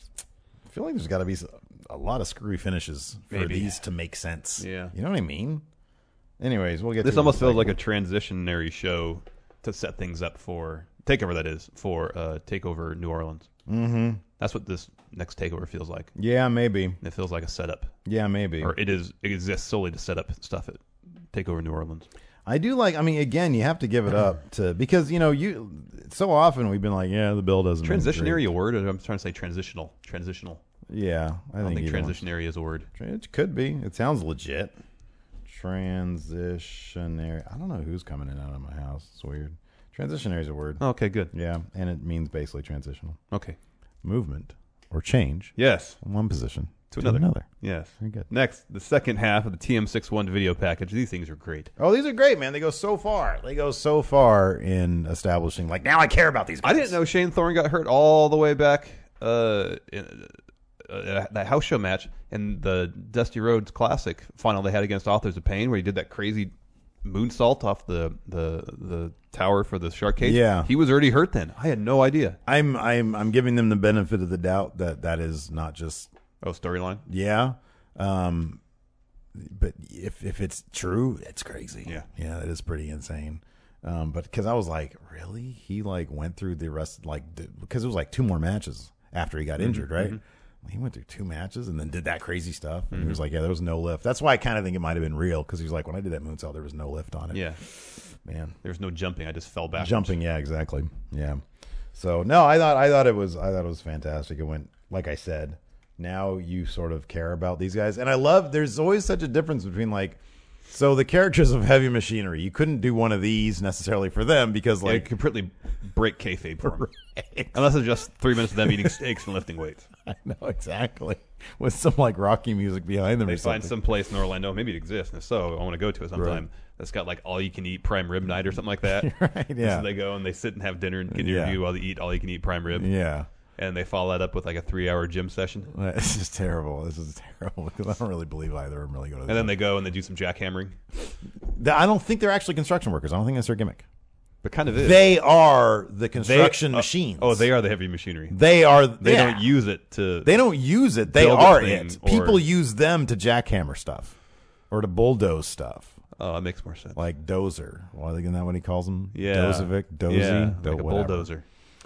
I feel like there's got to be a lot of screwy finishes for Maybe. these to make sense. Yeah. You know what I mean? Anyways, we'll get This to almost the feels like a transitionary show to set things up for TakeOver, that is, for uh, TakeOver New Orleans. Mm-hmm. That's what this next TakeOver feels like. Yeah, maybe. It feels like a setup. Yeah, maybe. Or it is. It exists solely to set up stuff at TakeOver New Orleans. I do like, I mean, again, you have to give it up to, because, you know, you so often we've been like, yeah, the bill doesn't. Transitionary a word? Or I'm trying to say transitional. Transitional. Yeah, I, I don't think, think either one. transitionary is a word. It could be. It sounds legit. Transitionary. I don't know who's coming in and out of my house. It's weird. Transitionary is a word. Okay, good. Yeah, and it means basically transitional. Okay. Movement or change Yes. from one position To another. another. Yes. Very good. Next, the second half of the T M sixty-one video package. These things are great. Oh, these are great, man. They go so far. They go so far in establishing, like, now I care about these guys. I didn't know Shane Thorne got hurt all the way back uh, in, uh, that house show match in the Dusty Rhodes Classic final they had against Authors of Pain, where he did that crazy moonsault off the, the the tower for the shark cage. Yeah. He was already hurt then. I had no idea. I'm I'm I'm giving them the benefit of the doubt that that is not just Oh, storyline? yeah. Um, but if if it's true, it's crazy. Yeah. yeah, it is pretty insane. Um, but because I was like, really, he like went through the rest, like because it was like two more matches after he got Mm-hmm, injured, right? He went through two matches and then did that crazy stuff. And he was like, yeah, there was no lift. That's why I kind of think it might have been real, because he was like, when I did that moonsault, there was no lift on it. Yeah. Man. There was no jumping. I just fell back. Jumping, yeah, exactly. Yeah. So no, I thought I thought it was I thought it was fantastic. It went, like I said, now you sort of care about these guys. And I love, there's always such a difference between like, so the characters of Heavy Machinery, you couldn't do one of these necessarily for them because Like, like completely break kayfabe for him. Right. Unless it's just three minutes of them eating steaks and lifting weights. I know exactly, with some like Rocky music behind them They or find something. some place in Orlando, maybe it exists, and if so, I want to go to it sometime. That's got like all you can eat prime rib night or something like that. Right, yeah. So they go and they sit and have dinner and get Yeah. interviewed while they eat all you can eat prime rib. Yeah. And they follow that up with like a three hour gym session. This is terrible. This is terrible because I don't really believe either of them really go to the And then they go and they do some jackhammering. Th- I don't think they're actually construction workers. I don't think that's their gimmick. But kind of is. They are the They- construction uh, machines. Oh, they are the heavy machinery. They are. They yeah. don't use it to. They don't use it. They build a are thing it. or- People use them to jackhammer stuff or to bulldoze stuff, Oh, that makes more sense. like Dozer. Well, isn't that what he calls them? Yeah. Dozovic, Dozy, Yeah, Do- like a whatever. bulldozer.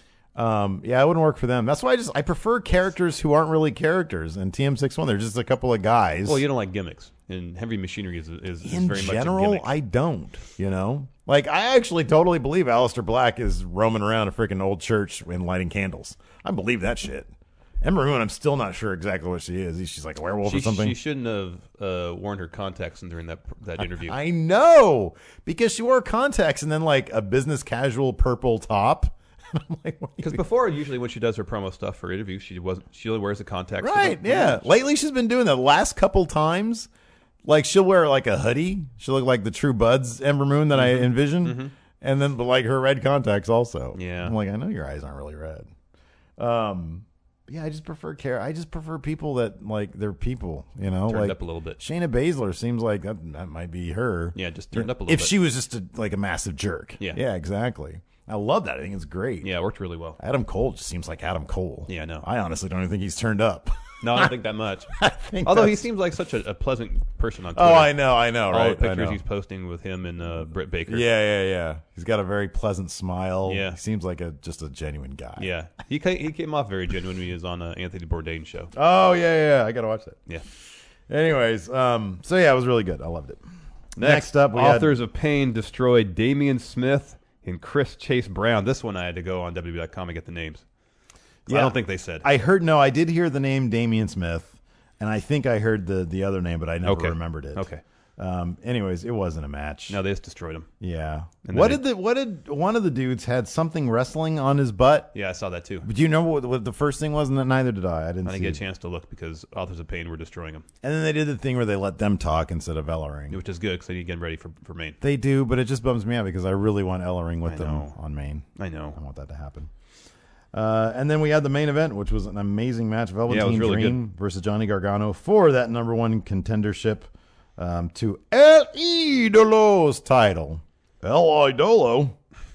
Um, yeah, it wouldn't work for them. That's why I just I prefer characters who aren't really characters. And T M sixty-one, they're just a couple of guys. Well, you don't like gimmicks, and heavy machinery is is, is in very much a general, gimmick. I don't. You know, like I actually totally believe Aleister Black is roaming around a freaking old church and lighting candles. I believe that shit. Ember Moon, I'm still not sure exactly what she is. She's like a werewolf She, or something. she shouldn't have uh, worn her contacts during that that interview. I know, because she wore contacts and then like a business casual purple top. I'm like, what are you Because before, usually when she does her promo stuff for interviews, she wasn't. She only wears the contacts. for right? the- Yeah. Lately, she's been doing that. Last couple times, like she'll wear like a hoodie. She'll look like the True Buds Ember Moon that I envision, and then but like her red contacts also. Yeah. I'm like, I know your eyes aren't really red. Um, yeah, I just prefer care. I just prefer people that like they're people, you know, Turned like up a little bit. Shayna Baszler seems like that, that might be her. Yeah, just turned up a little if bit. If she was just a, like a massive jerk. Yeah. Yeah, exactly. I love that. I think it's great. Yeah, it worked really well. Adam Cole just seems like Adam Cole. Yeah, I know. I honestly don't even think he's turned up. No, I don't think that much. I think Although he that's- seems like such a, a pleasant person on Twitter. Oh, I know, I know, All right? the pictures I know. he's posting with him and uh, Britt Baker. Yeah, yeah, yeah. He's got a very pleasant smile. Yeah. He seems like a just a genuine guy. Yeah. He ca- he came off very genuine when he was on uh, Anthony Bourdain's show. Oh, yeah, yeah. I got to watch that. Yeah. Anyways, um, so yeah, it was really good. I loved it. Next, up, we Authors of Pain destroyed Damian Smith and Chris Chase Brown. This one I had to go on W W E dot com and get the names. Yeah. I don't think they said. I heard, no, I did hear the name Damian Smith, and I think I heard the, the other name, but I never Okay. remembered it. Okay. Um, anyways, it wasn't a match. No, they just destroyed him. Yeah. And What then did the what did one of the dudes had something wrestling on his butt? Yeah, I saw that too. Do you know what, what the first thing was? And neither did I. I didn't I see. didn't get a it. chance to look because Authors of Pain were destroying him, And then they did the thing where they let them talk instead of Ellering. which is good because they need to get ready for, for Maine. They do, but it just bums me out because I really want Ellering with I them know. on Maine. I know. I want that to happen. Uh, and then we had the main event, which was an amazing match. Velveteen Yeah, it was really Dream versus Johnny Gargano for that number one contendership um, to El Idolo's title. El Idolo.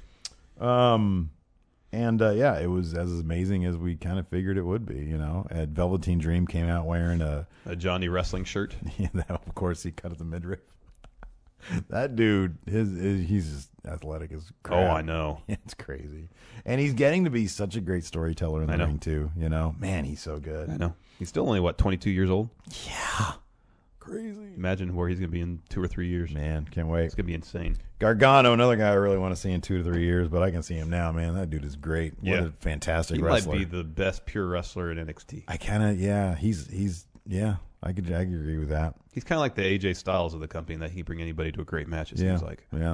Um, and uh, yeah, it was as amazing as we kind of figured it would be. You know, and Velveteen Dream came out wearing a, A Johnny wrestling shirt. yeah, of course he cut at the midriff. That dude, his, his he's just athletic as crap. Oh, I know. It's crazy. And he's getting to be such a great storyteller in I the know. ring, too. You know, man, he's so good. I know. He's still only, what, twenty-two years old? Yeah. Crazy. Imagine where he's going to be in two or three years. Man, can't wait. It's going to be insane. Gargano, another guy I really want to see in two to three years, but I can see him now, man. That dude is great. Yeah. What a fantastic He wrestler. might be the best pure wrestler in N X T. I kind of, yeah, he's, he's, yeah, I could, I could agree with that. He's kind of like the A J Styles of the company, that he can bring anybody to a great match, it Yeah. seems like. Yeah.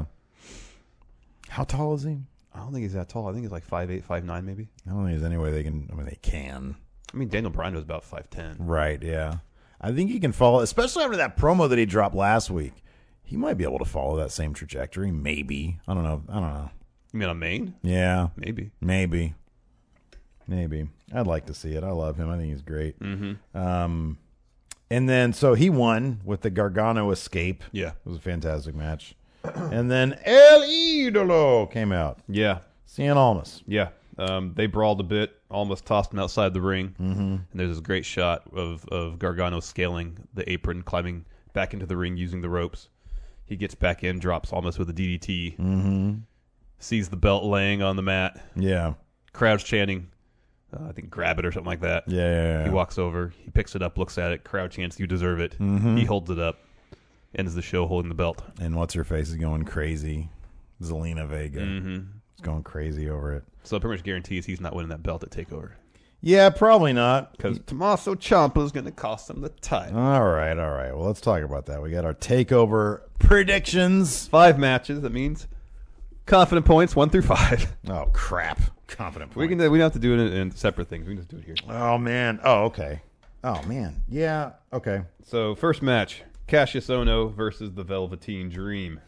How tall is he? I don't think he's that tall. I think he's like five eight, five nine, maybe. I don't think there's any way they can, I mean, they can. I mean, Daniel Bryan was about five ten. Right, yeah. I think he can follow, especially after that promo that he dropped last week. He might be able to follow that same trajectory. Maybe. I don't know. I don't know. You mean on Maine? Yeah. Maybe. Maybe. Maybe. I'd like to see it. I love him. I think he's great. Mm-hmm. Um, and then, so he won with the Gargano escape. Yeah. It was a fantastic match. And then El Idolo came out. Yeah. Cien Almas. Yeah. Um, they brawled a bit, almost tossed him outside the ring. Mm-hmm. And there's this great shot of, of Gargano scaling the apron, climbing back into the ring using the ropes. He gets back in, drops Almas with a D D T, Mm-hmm. sees the belt laying on the mat, Yeah. crowd's chanting, uh, I think grab it or something like that. Yeah, yeah, yeah. He walks over, he picks it up, looks at it, crowd chants, you deserve it. Mm-hmm. He holds it up, ends the show holding the belt. And what's her face is going crazy. Zelina Vega. Mm-hmm. It's going crazy over it. So it pretty much guarantees he's not winning that belt at TakeOver. Yeah, probably not. Because Tommaso Ciampa is going to cost him the title. All right, all right. Well, let's talk about that. We got our takeover predictions. Five matches, that means confident points, one through five. Oh, crap. Confident We point. can we don't have to do it in, in separate things. We can just do it here. Oh, man. Oh, okay. Oh, man. Yeah, okay. So first match, Cassius Ohno versus the Velveteen Dream.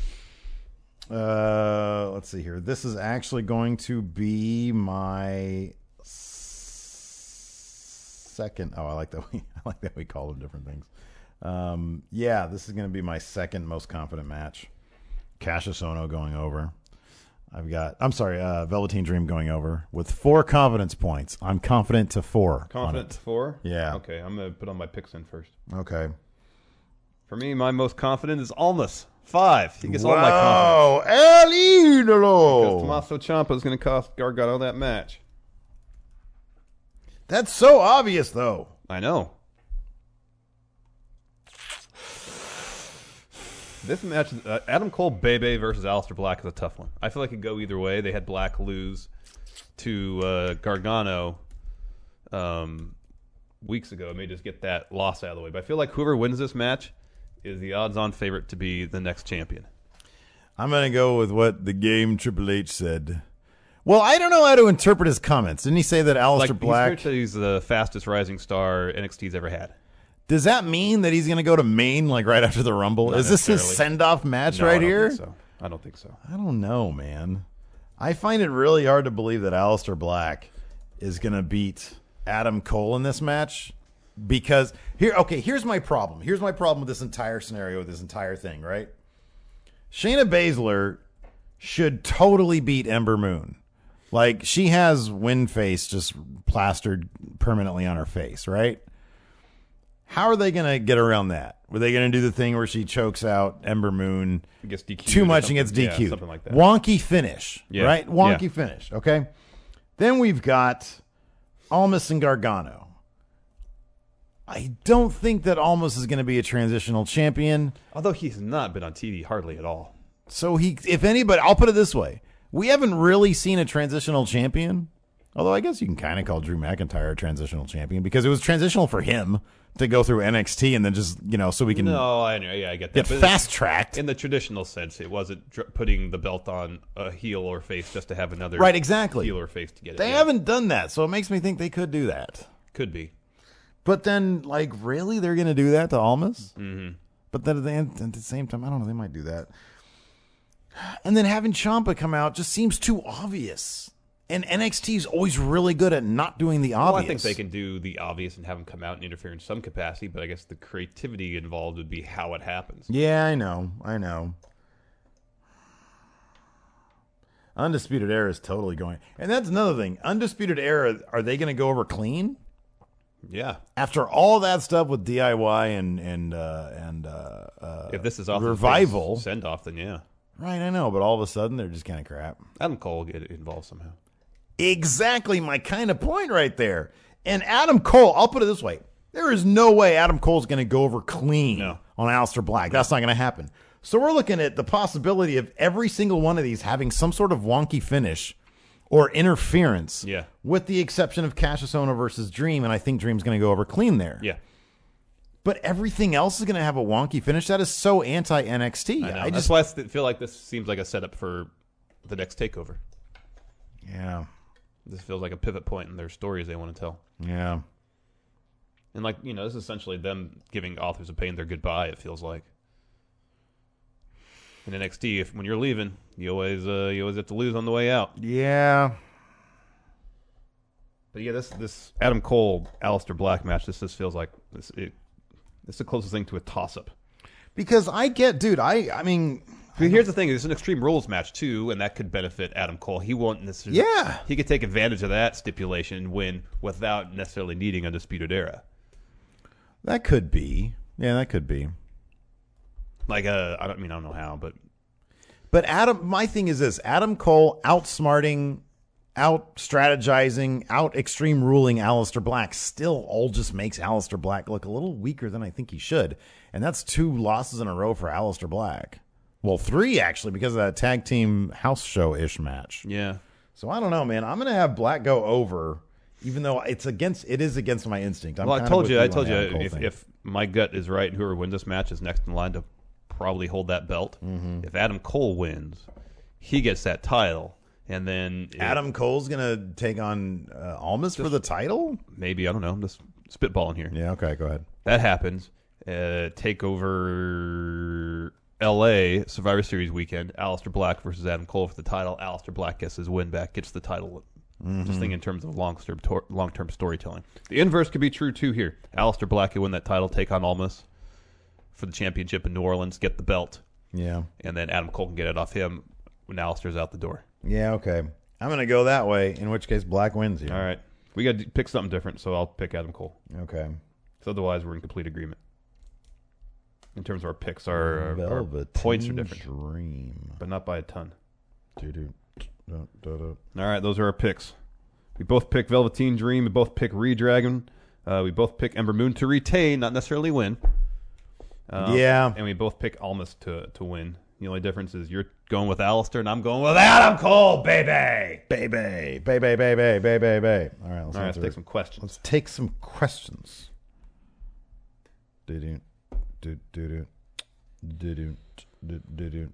Uh, let's see here. This is actually going to be my second. Oh, I like that we I like that we call them different things. Um, yeah, this is going to be my second most confident match. Cassius Ohno going over. I've got. I'm sorry, uh, Velveteen Dream going over with four confidence points. I'm confident to four. on Confident it. four? Yeah. Okay, I'm going to put on my picks in first. Okay. For me, my most confident is Almas. Five. He gets all my confidence. Wow, El Because Idolo. Tommaso Ciampa is going to cost Gargano that match. That's so obvious, though. I know. This match, uh, Adam Cole Bebe versus Aleister Black is a tough one. I feel like it could go either way. They had Black lose to uh, Gargano um, weeks ago. It may just get that loss out of the way. But I feel like whoever wins this match is the odds-on favorite to be the next champion. I'm going to go with what the game Triple H said. Well, I don't know how to interpret his comments. Didn't he say that Aleister Like, Black... he's, he's the fastest rising star N X T's ever had. Does that mean that he's going to go to Maine like right after the Rumble? Not Is this his necessarily. send-off match No, I right don't here? think so. I don't think so. I don't know, man. I find it really hard to believe that Aleister Black is going to beat Adam Cole in this match because here, okay, here's my problem. Here's my problem with this entire scenario, with this entire thing, right? Shayna Baszler should totally beat Ember Moon. Like, she has win face just plastered permanently on her face, right? How are they going to get around that? Were they going to do the thing where she chokes out Ember Moon gets D Q'd too much and gets D Q'd? Yeah, something like that. Wonky finish, Yeah. right? Wonky Yeah. finish, okay? Then we've got Almas and Gargano. I don't think that Almas is going to be a transitional champion. Although he's not been on T V hardly at all. So he, if anybody, I'll put it this way. We haven't really seen a transitional champion. Although I guess you can kind of call Drew McIntyre a transitional champion because it was transitional for him to go through N X T and then just, you know, so we can No, I know. Yeah, I get that. get But fast-tracked. in the traditional sense, it wasn't dr- putting the belt on a heel or face just to have another Right, exactly. heel or face to get it. They Yeah. haven't done that, so it makes me think they could do that. Could be. But then, like, really? They're going to do that to Almas? Mm-hmm. But then at the, end, at the same time, I don't know, they might do that. And then having Ciampa come out just seems too obvious. And N X T is always really good at not doing the obvious. Well, I think they can do the obvious and have him come out and interfere in some capacity, but I guess the creativity involved would be how it happens. Yeah, I know. I know. Undisputed Era is totally going. And that's another thing. Undisputed Era, are they going to go over clean? Yeah. After all that stuff with D I Y and and uh, and uh, uh, If this is off Revival, send off, then yeah. right? I know, but all of a sudden they're just kind of crap. Adam Cole will get involved somehow. Exactly my kind of point right there. And Adam Cole, I'll put it this way: there is no way Adam Cole's going to go over clean No. on Aleister Black. That's not going to happen. So we're looking at the possibility of every single one of these having some sort of wonky finish or interference. Yeah. With the exception of Cassius Ohno versus Dream, and I think Dream's going to go over clean there. Yeah. But everything else is going to have a wonky finish. That is so anti-N X T. I know. I That's just, why I st- feel like this seems like a setup for the next takeover. yeah, This feels like a pivot point in their stories they want to tell. yeah. And, like, you know, this is essentially them giving Authors of Pain their goodbye, it feels like. In N X T, if when you're leaving, you always uh, you always have to lose on the way out. Yeah. But yeah, this this Adam Cole Aleister Black match, this just feels like this it, this is the closest thing to a toss up. Because I get, dude, I I mean, But here's the thing: it's an Extreme Rules match too, and that could benefit Adam Cole. He won't necessarily. Yeah. He could take advantage of that stipulation and win without necessarily needing Undisputed Era. that could be. Yeah, that could be. Like, uh, I don't I mean I don't know how, but But Adam, my thing is this: Adam Cole outsmarting, out strategizing, out extreme ruling Aleister Black still all just makes Aleister Black look a little weaker than I think he should, and that's two losses in a row for Aleister Black. Well, three actually because of that tag team house show ish match. yeah. So I don't know, man. I'm gonna have Black go over, even though it's against it is against my instinct. I'm Well, I kinda told with you, I on told the you, Adam Cole if, thing. if my gut is right, whoever wins this match is next in line to probably hold that belt. Mm-hmm. If Adam Cole wins, he gets that title, and then it- Adam Cole's gonna take on uh, Almas for the title. maybe I don't know, I'm just spitballing here. Yeah. Okay. Go ahead. That happens. Uh, Takeover L A Survivor Series weekend. Aleister Black versus Adam Cole for the title. Aleister Black gets his win back, gets the title. Mm-hmm. Just think in terms of long term long term storytelling. The inverse could be true too here. Aleister Black could win that title, take on Almas for the championship in New Orleans, get the belt, Yeah. and then Adam Cole can get it off him when Aleister's out the door. Yeah. Okay. I'm gonna go that way. In which case, Black wins here. All right, we got to pick something different, so I'll pick Adam Cole. Okay. So otherwise, we're in complete agreement. In terms of our picks, our, our Velveteen points are different, Dream. but not by a ton. Doo-doo. Doo-doo. All right, those are our picks. We both pick Velveteen Dream. We both pick Redragon. Uh, we both pick Ember Moon to retain, not necessarily win. Um, Yeah. And we both pick Almas to to win. The only difference is you're going with Aleister, and I'm going with Adam Cole, baby. Baby, baby, baby, baby, baby. All right. Let's, All right, let's answer take it. some questions. Let's take some questions. Do-doo. Do-do-do. Do-do. Do-do.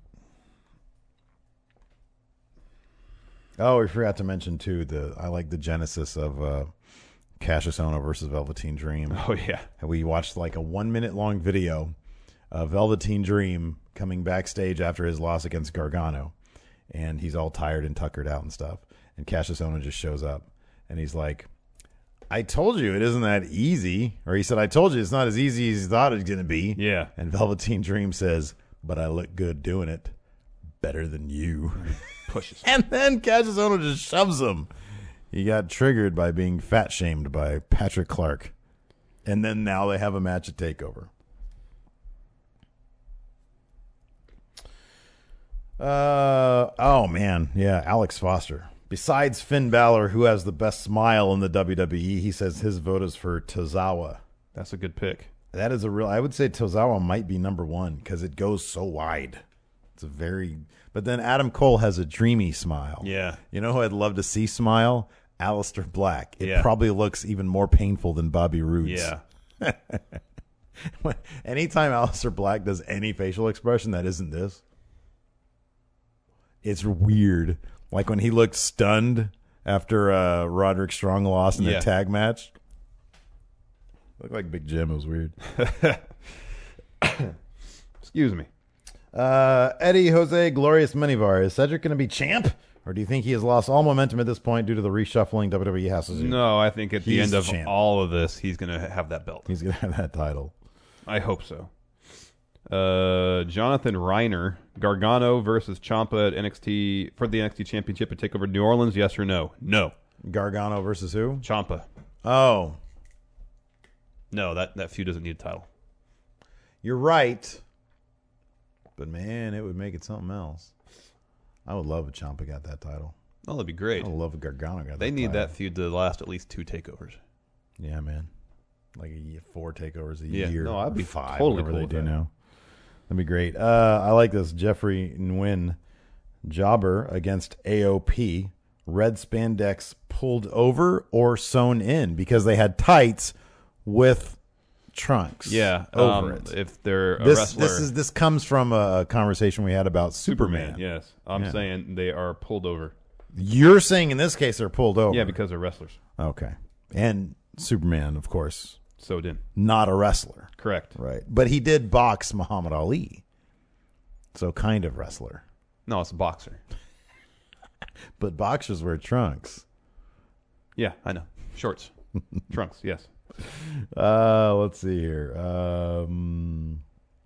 Oh, we forgot to mention too. The I like the genesis of uh, Cassius Ohno versus Velveteen Dream. Oh yeah, We watched like a one minute long video of Velveteen Dream coming backstage after his loss against Gargano, and he's all tired and tuckered out and stuff. And Cassius Ohno just shows up, and he's like, I told you it isn't that easy. Or he said, I told you it's not as easy as you thought it was going to be. Yeah. And Velveteen Dream says, but I look good doing it. Better than you. Pushes. And then Cassius Ohno just shoves him. He got triggered by being fat shamed by Patrick Clark. And then now they have a match at TakeOver. Uh oh man, yeah, Alex Foster. Besides Finn Balor, who has the best smile in the W W E, he says his vote is for Tozawa. That's a good pick. That is a real. I would say Tozawa might be number one because it goes so wide. It's a very. But then Adam Cole has a dreamy smile. Yeah. You know who I'd love to see smile? Aleister Black. It Yeah. probably looks even more painful than Bobby Roode's. Yeah. Anytime Aleister Black does any facial expression that isn't this, it's weird. Like when he looked stunned after uh, Roderick Strong lost in Yeah. the tag match. Looked like Big Jim. It was weird. Excuse me. Uh, Eddie Jose Glorious Minivar. Is Cedric going to be champ? Or do you think he has lost all momentum at this point due to the reshuffling W W E has to do? No, I think at the He's end of champ. all of this, he's going to have that belt. He's going to have that title. I hope so. Uh, Jonathan Reiner, Gargano versus Ciampa at N X T for the N X T Championship at TakeOver New Orleans. Yes or no? No. Gargano versus who? Ciampa. Oh, No, that, that feud doesn't need a title. you're right. But man, it would make it something else. I would love if Ciampa got that title. Oh, that'd be great. I would love if Gargano got that They need title. that feud to last at least two takeovers. Yeah, man. Like a year, four takeovers a Yeah, year. no, I'd or be five, totally whatever cool they with do that. now. That'd be great. Uh, I like this. Jeffrey Nguyen, Jobber against A O P. Red spandex pulled over or sewn in because they had tights with trunks. Yeah, over um, it. if they're a This wrestler, this is this comes from a conversation we had about Superman. Superman. Yes, I'm Yeah. saying they are pulled over. You're saying in this case they're pulled over. Yeah, because they're wrestlers. Okay. And Superman, of course, So did not a wrestler. correct. Right. But he did box Muhammad Ali. So kind of wrestler. No, it's a boxer. But boxers wear trunks. Yeah, I know. Shorts, trunks. Yes. Uh, let's see here. Um,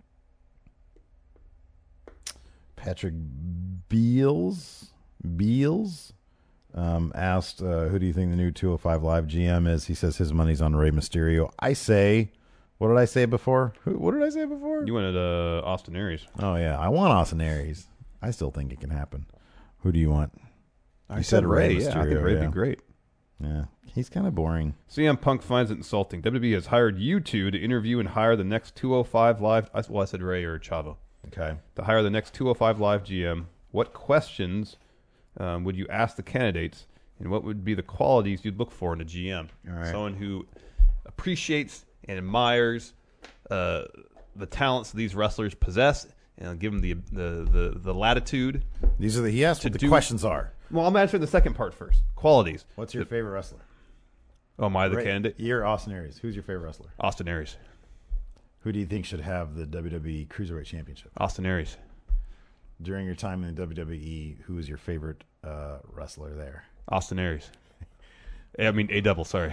Patrick Beals Beals um, asked, uh, "Who do you think the new two oh five Live G M is?" He says his money's on Rey Mysterio. I say, what did I say before? Who, what did I say before? You wanted uh, Austin Aries. Oh yeah, I want Austin Aries. I still think it can happen. Who do you want? I You said said Rey Ray. Yeah, I think Mysterio, Ray'd yeah. be great. Yeah, he's kind of boring. C M Punk finds it insulting. W W E has hired you two to interview and hire the next two oh five Live. I- Well, I said Ray or Chavo. Okay. To hire the next two oh five Live G M. What questions um, would you ask the candidates, and what would be the qualities you'd look for in a G M? All right. Someone who appreciates and admires uh, the talents these wrestlers possess, and give them the the the, the latitude. These are the he asked To what the do- questions are. Well, I'm answering the second part first. Qualities. What's your favorite wrestler? Oh, am I the Right. candidate? You're Austin Aries. Who's your favorite wrestler? Austin Aries. Who do you think should have the W W E Cruiserweight Championship? Austin Aries. During your time in the W W E, who is your favorite uh, wrestler there? Austin Aries. I mean, A double. Sorry,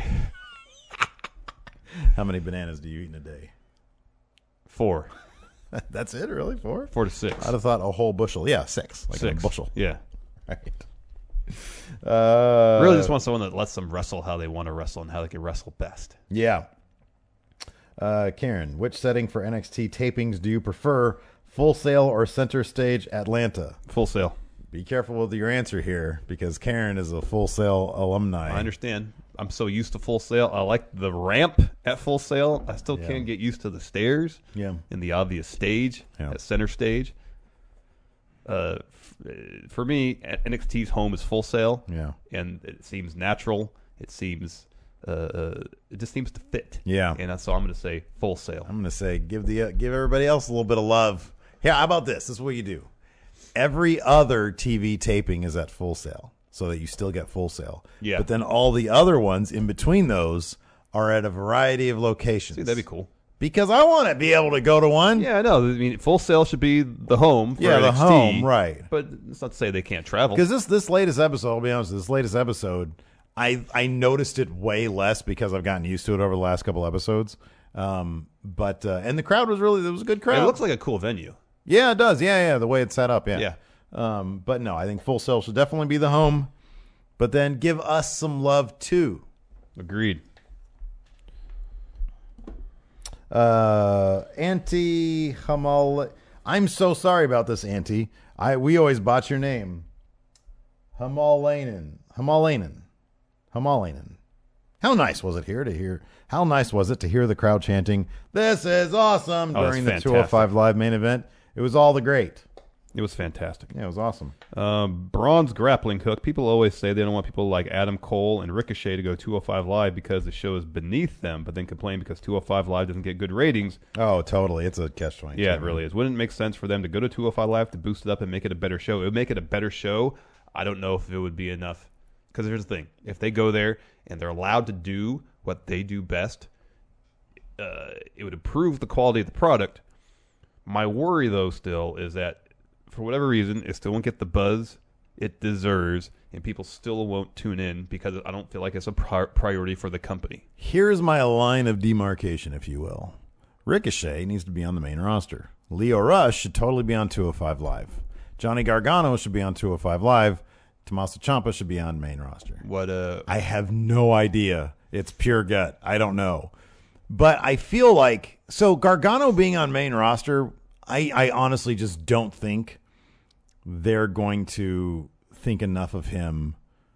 How many bananas do you eat in a day? four, That's it, really? Four? four to six. I'd have thought a whole bushel. Yeah, six. Like Six. a bushel. Yeah. Right. Uh, Really just want someone that lets them wrestle how they want to wrestle and how they can wrestle best. Yeah. Uh, Karen, which setting for N X T tapings do you prefer? Full Sail or Center Stage Atlanta? Full Sail. Be careful with your answer here because Karen is a Full Sail alumni. I understand. I'm so used to Full Sail. I like the ramp at Full Sail. I still Yeah. can't get used to the stairs Yeah. and the obvious stage Yeah. at Center Stage. Uh, f- uh, for me, N X T's home is Full Sail. Yeah. And it seems natural. It seems, uh, uh, it just seems to fit. Yeah. And that's so I'm going to say Full Sail. I'm going to say give the uh, give everybody else a little bit of love. Yeah, how about this? This is what you do. Every other T V taping is at Full Sail, so that you still get Full Sail. Yeah. But then all the other ones in between those are at a variety of locations. See, that'd be cool. Because I want to be able to go to one. Yeah, I know. I mean, Full Sail should be the home for Yeah, the N X T, home, right. But it's not to say they can't travel. Because this this latest episode, I'll be honest, this latest episode, I I noticed it way less because I've gotten used to it over the last couple episodes. Um, but uh, and the crowd was really it was a good crowd. It looks like a cool venue. Yeah, it does. Yeah, yeah, the way it's set up. Yeah. Yeah. Um, but no, I think Full Sail should definitely be the home. But then give us some love too. Agreed. Uh, Auntie Hamal. I'm so sorry about this, Auntie. I we always botch your name. Hamalainen. Hamalainen. Hamalainen. How nice was it here to hear? How nice was it to hear the crowd chanting, "This is awesome" Oh, during the that's two oh five Live main event? It was all the great. It was fantastic. Yeah, it was awesome. Um, bronze grappling hook. People always say they don't want people like Adam Cole and Ricochet to go two oh five Live because the show is beneath them, but then complain because two oh five Live doesn't get good ratings. Oh, totally. It's a catch twenty-two. Yeah, it really is. Wouldn't it make sense for them to go to two oh five Live to boost it up and make it a better show? It would make it a better show. I don't know if it would be enough. Because here's the thing. If they go there and they're allowed to do what they do best, uh, it would improve the quality of the product. My worry, though, still is that for whatever reason, it still won't get the buzz it deserves, and people still won't tune in because I don't feel like it's a pri- priority for the company. Here's my line of demarcation, if you will. Ricochet needs to be on the main roster. Leo Rush should totally be on two oh five Live. Johnny Gargano should be on two oh five Live. Tommaso Ciampa should be on main roster. What? Uh, I have no idea. It's pure gut. I don't know. But I feel like, so Gargano being on main roster, I, I honestly just don't think they're going to think enough of him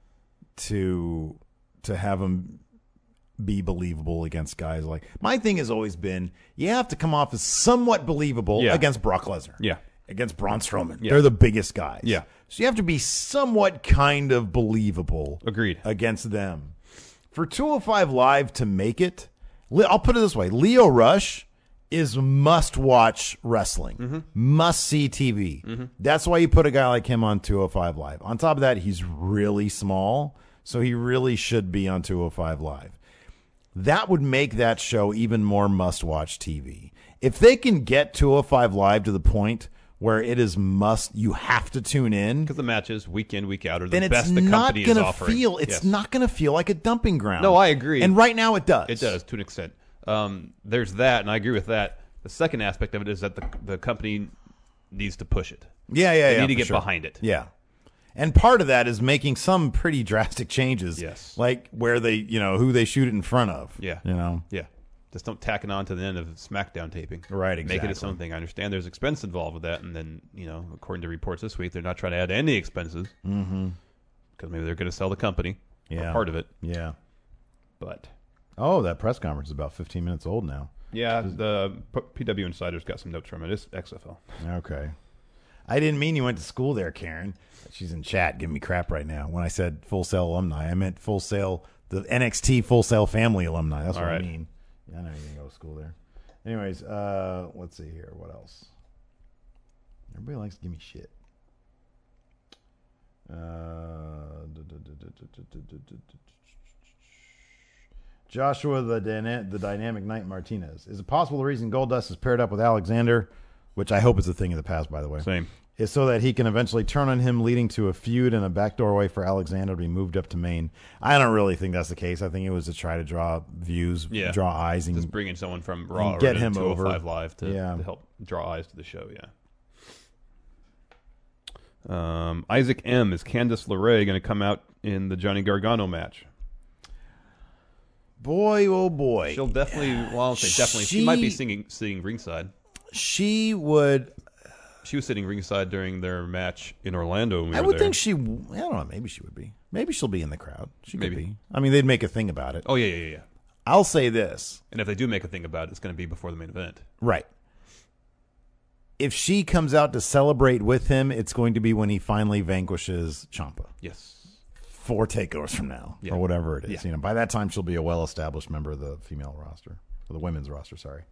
to to have him be believable against guys like. My thing has always been you have to come off as somewhat believable Yeah. against Brock Lesnar. Yeah. Against Braun Strowman. Yeah. They're the biggest guys. Yeah. So you have to be somewhat kind of believable Agreed. against them. For two oh five Live to make it, I'll put it this way. Leo Rush is must-watch wrestling, Mm-hmm. must-see T V. Mm-hmm. That's why you put a guy like him on two oh five Live. On top of that, he's really small, so he really should be on two oh five Live. That would make that show even more must-watch T V. If they can get two oh five Live to the point where it is must, you have to tune in, because the matches week in, week out are the then it's best the not company is gonna offering. feel. It's Yes. not going to feel like a dumping ground. No, I agree. And right now it does. It does to an extent. Um, there's that, and I agree with that. The second aspect of it is that the the company needs to push it. Yeah, yeah, They yeah. need to for get sure. behind it. Yeah. And part of that is making some pretty drastic changes. Yes. Like where they, you know, who they shoot it in front of. Yeah. You know. Yeah. Just don't tack it on to the end of SmackDown taping. Right, Make it exactly. its own thing. I understand there's expense involved with that, and then, you know, according to reports this week, they're not trying to add any expenses. Mm-hmm. Because maybe they're going to sell the company. Yeah. Or part of it. Yeah. But, Oh, that press conference is about fifteen minutes old now. yeah, the P- P W Insider's got some notes from it. It's X F L. Okay. I didn't mean you went to school there, Karen. She's in chat giving me crap right now. When I said Full Sail alumni, I meant Full Sail, the N X T Full Sail family alumni. That's All what right. I mean. Yeah, I know you didn't go to school there. Anyways, uh, let's see here. What else? Everybody likes to give me shit. Uh, Joshua the dyna- the Dynamic Knight Martinez. Is it possible the reason Goldust is paired up with Alexander, which I hope is a thing of the past, by the way, Same. is so that he can eventually turn on him, leading to a feud and a backdoor way for Alexander to be moved up to main? I don't really think that's the case. I think it was to try to draw views, Yeah. draw eyes, and Just bring in someone from Raw get or him two oh five over. Live to, Yeah. to help draw eyes to the show, yeah. Um, Isaac M. Is Candice LeRae going to come out in the Johnny Gargano match? boy, oh boy, She'll definitely, well, I don't say definitely. She, might be She- singing, sitting ringside. she would. She was sitting ringside during their match in Orlando when we I were would there. think she. I don't know. Maybe she would be. Maybe she'll be in the crowd. She could Maybe. be. I mean, they'd make a thing about it. Oh, yeah, yeah, yeah, yeah. I'll say this. And if they do make a thing about it, it's going to be before the main event. Right. If she comes out to celebrate with him, it's going to be when he finally vanquishes Ciampa. Yes. Four takeovers from now, Yeah. or whatever it is. Yeah. You know, by that time she'll be a well-established member of the female roster, or the women's roster. Sorry.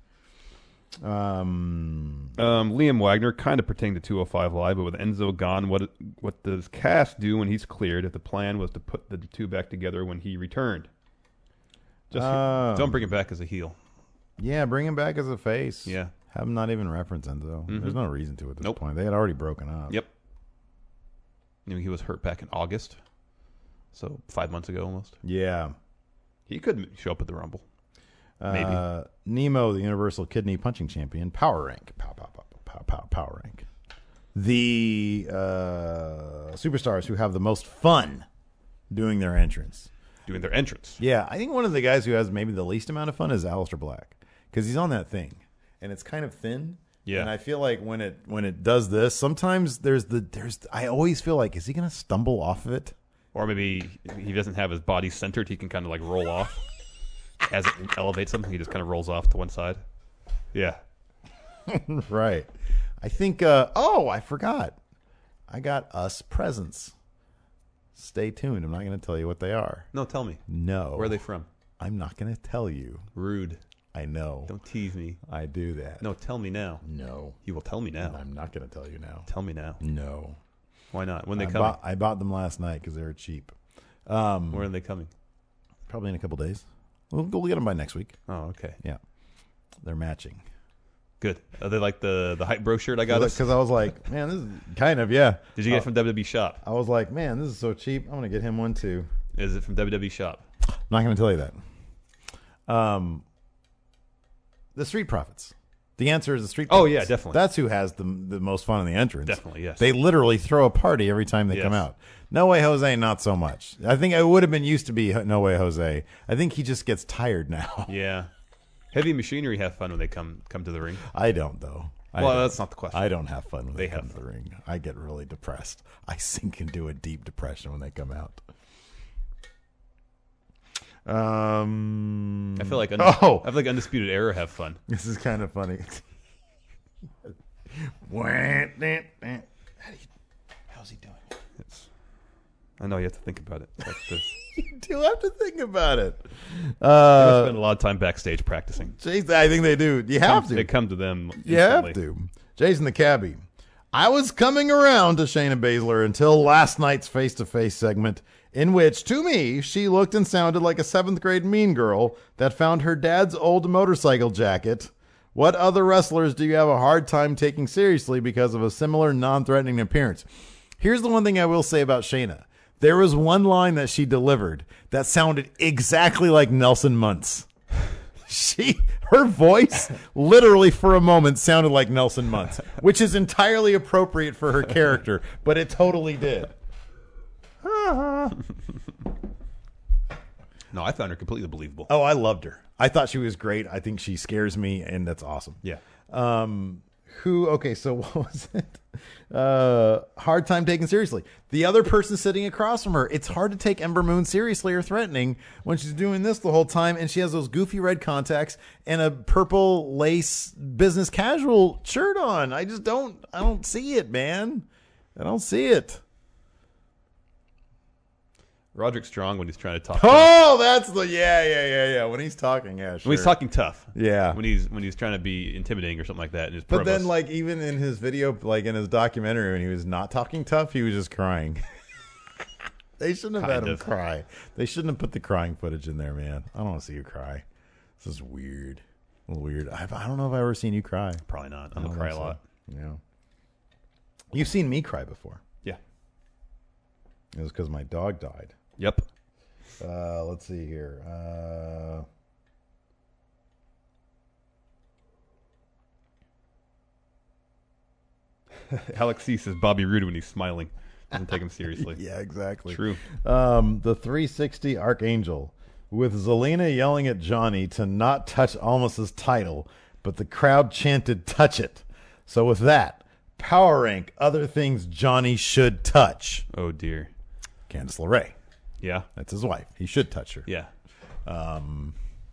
Um. Um, Liam Wagner kind of pertaining to two oh five Live, but with Enzo gone, what what does Cass do when he's cleared if the plan was to put the two back together when he returned? Just Oh. don't bring it back as a heel. Yeah, bring him back as a face. Yeah. Have him not even reference Enzo. There's no reason to at this Nope. point. They had already broken up. Yep. You know, he was hurt back in August. So five months ago almost. Yeah. He could show up at the Rumble. Maybe. Uh, Nemo, the Universal Kidney Punching Champion, Power Rank. Pow, pow, pow, pow, pow, power Rank. The uh, superstars who have the most fun doing their entrance. Doing their entrance. Yeah, I think one of the guys who has maybe the least amount of fun is Aleister Black, because he's on that thing, and it's kind of thin. Yeah. And I feel like when it when it does this, sometimes there's the there's I always feel like, is he going to stumble off of it? Or maybe he doesn't have his body centered. He can kind of like roll off. As it elevates him, he just kind of rolls off to one side. Yeah. Right. I think, uh, oh, I forgot. I got us presents. Stay tuned. I'm not going to tell you what they are. No, tell me. No. Where are they from? I'm not going to tell you. Rude. I know. Don't tease me. I do that. No, tell me now. No. You will tell me now. I'm not going to tell you now. Tell me now. No. Why not? When they I coming? bought, I bought them last night because they were cheap. Um, Where are they coming? Probably in a couple days. We'll, we'll get them by next week. Oh, okay. Yeah. They're matching. Good. Are they like the the hype bro shirt I got us? Because I was like, man, this is kind of, yeah. Did you get uh, it from W W E Shop? I was like, man, this is so cheap. I'm going to get him one too. Is it from W W E Shop? I'm not going to tell you that. Um, the Street Profits. The answer is the Street Oh, Profits. yeah, definitely. That's who has the the most fun in the entrance. Definitely, yes. They literally throw a party every time they Yes. come out. No Way Jose, not so much. I think it would have been used to be No Way Jose. I think he just gets tired now. Yeah. Heavy Machinery have fun when they come come to the ring. I don't, though. I Well, don't. that's not the question. I don't have fun when they, They come have to the ring. I get really depressed. I sink into a deep depression when they come out. Um, I feel like un- oh, I feel like Undisputed Era have fun. this is kind of funny. How do you, how's he doing? It's, I know you have to think about it. Like this. You do have to think about it. I Uh, spend a lot of time backstage practicing. Jason, I think they do. You have Come- to. They come to them. You have instantly. to. Jason the Cabbie. I was coming around to Shayna Baszler until last night's face-to-face segment, in which, to me, she looked and sounded like a seventh grade mean girl that found her dad's old motorcycle jacket. What other wrestlers do you have a hard time taking seriously because of a similar non-threatening appearance? Here's the one thing I will say about Shayna. There was one line that she delivered that sounded exactly like Nelson Muntz. She, her voice literally for a moment sounded like Nelson Muntz, which is entirely appropriate for her character, but it totally did. No, I found her completely believable. Oh, I loved her. I thought she was great. I think she scares me, and that's awesome. Yeah. Um, who, okay, so what was it? Uh, hard time taking seriously. The other person sitting across from her, it's hard to take Ember Moon seriously or threatening when she's doing this the whole time, and she has those goofy red contacts and a purple lace business casual shirt on. I just don't, I don't see it, man. I don't see it. Roderick Strong when he's trying to talk. tough. Oh, that's the, yeah, yeah, yeah, yeah. When he's talking, yeah, sure. When he's talking tough. Yeah. When he's when he's trying to be intimidating or something like that. And his But then, promos. like, even in his video, like in his documentary, when he was not talking tough, he was just crying. They shouldn't have Kind had him of. cry. They shouldn't have put the crying footage in there, man. I don't want to see you cry. This is weird. A little weird. I've, I don't know if I've ever seen you cry. Probably not. I I'm don't gonna cry a think so. lot. Yeah. You've seen me cry before. Yeah. It was because my dog died. Yep. Uh, let's see here. Uh, Alex C says Bobby Roode when he's smiling. Doesn't take him seriously. yeah, exactly. True. Um, the three sixty Archangel, with Zelina yelling at Johnny to not touch Almas's title, but the crowd chanted, touch it. So with that, power rank other things Johnny should touch. Oh dear. Candice LeRae. Yeah. That's his wife. He should touch her. Yeah. Um,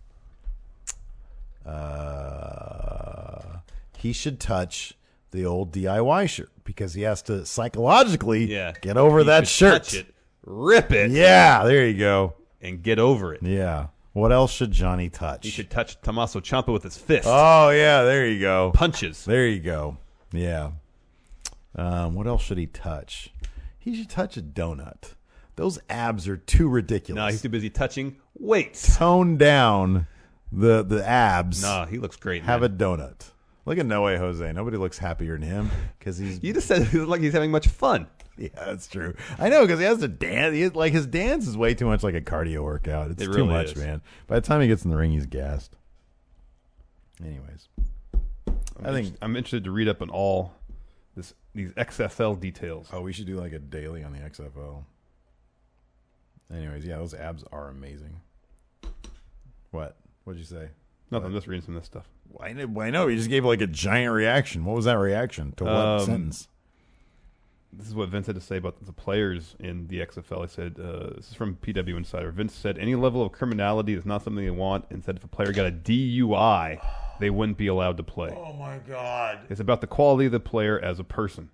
uh, he should touch the old D I Y shirt because he has to psychologically Yeah. get over He that should shirt. Touch it, rip it, Yeah, there you go. and get over it. Yeah. What else should Johnny touch? He should touch Tommaso Ciampa with his fist. Oh, yeah, there you go. Punches. There you go. Yeah. Um, what else should he touch? He should touch a donut. Those abs are too ridiculous. No, he's too busy touching weights. Tone down the the abs. No, he looks great. Have man. a donut. Look at No Way Jose. Nobody looks happier than him because he's You just said he looks like he's having much fun. Yeah, that's true. I know, because he has to dance. He, like, his dance is way too much like a cardio workout. It's It too really much, is. man. By the time he gets in the ring, he's gassed. Anyways. I'm I think- inter- I'm interested to read up on all this these X F L details. Oh, we should do like a daily on the X F L. Anyways, yeah, those abs are amazing. What? What'd you say? Nothing. I'm just reading some of this stuff. I know, I know. You just gave like a giant reaction. What was that reaction to what Um, sentence? This is what Vince had to say about the players in the X F L. He said, uh, this is from P W Insider. Vince said, any level of criminality is not something they want, and said if a player got a D U I, they wouldn't be allowed to play. Oh, my God. It's about the quality of the player as a person.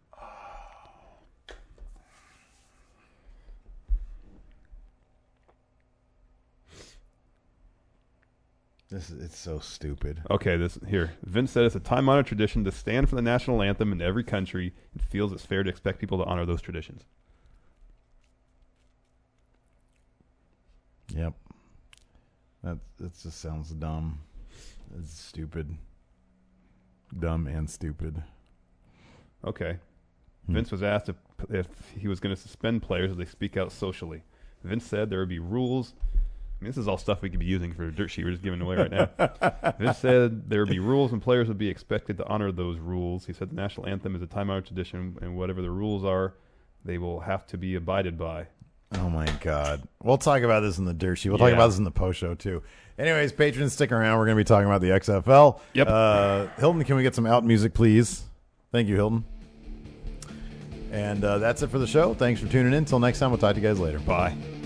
This is, it's so stupid. Okay, this here. Vince said it's a time-honored tradition to stand for the national anthem in every country and feels it's fair to expect people to honor those traditions. Yep. That that just sounds dumb. It's stupid. Dumb and stupid. Okay. Hmm. Vince was asked if, if he was going to suspend players if they speak out socially. Vince said there would be rules. I mean, this is all stuff we could be using for a dirt sheet we're just giving away right now. Vince said there would be rules and players would be expected to honor those rules. He said the national anthem is a time-honored tradition, and whatever the rules are, they will have to be abided by. Oh, my God. We'll talk about this in the dirt sheet. We'll talk Yeah. about this in the post show, too. Anyways, patrons, stick around. We're going to be talking about the X F L. Yep. Uh, Hilton, can we get some out music, please? Thank you, Hilton. And uh, that's it for the show. Thanks for tuning in. Until next time, we'll talk to you guys later. Bye.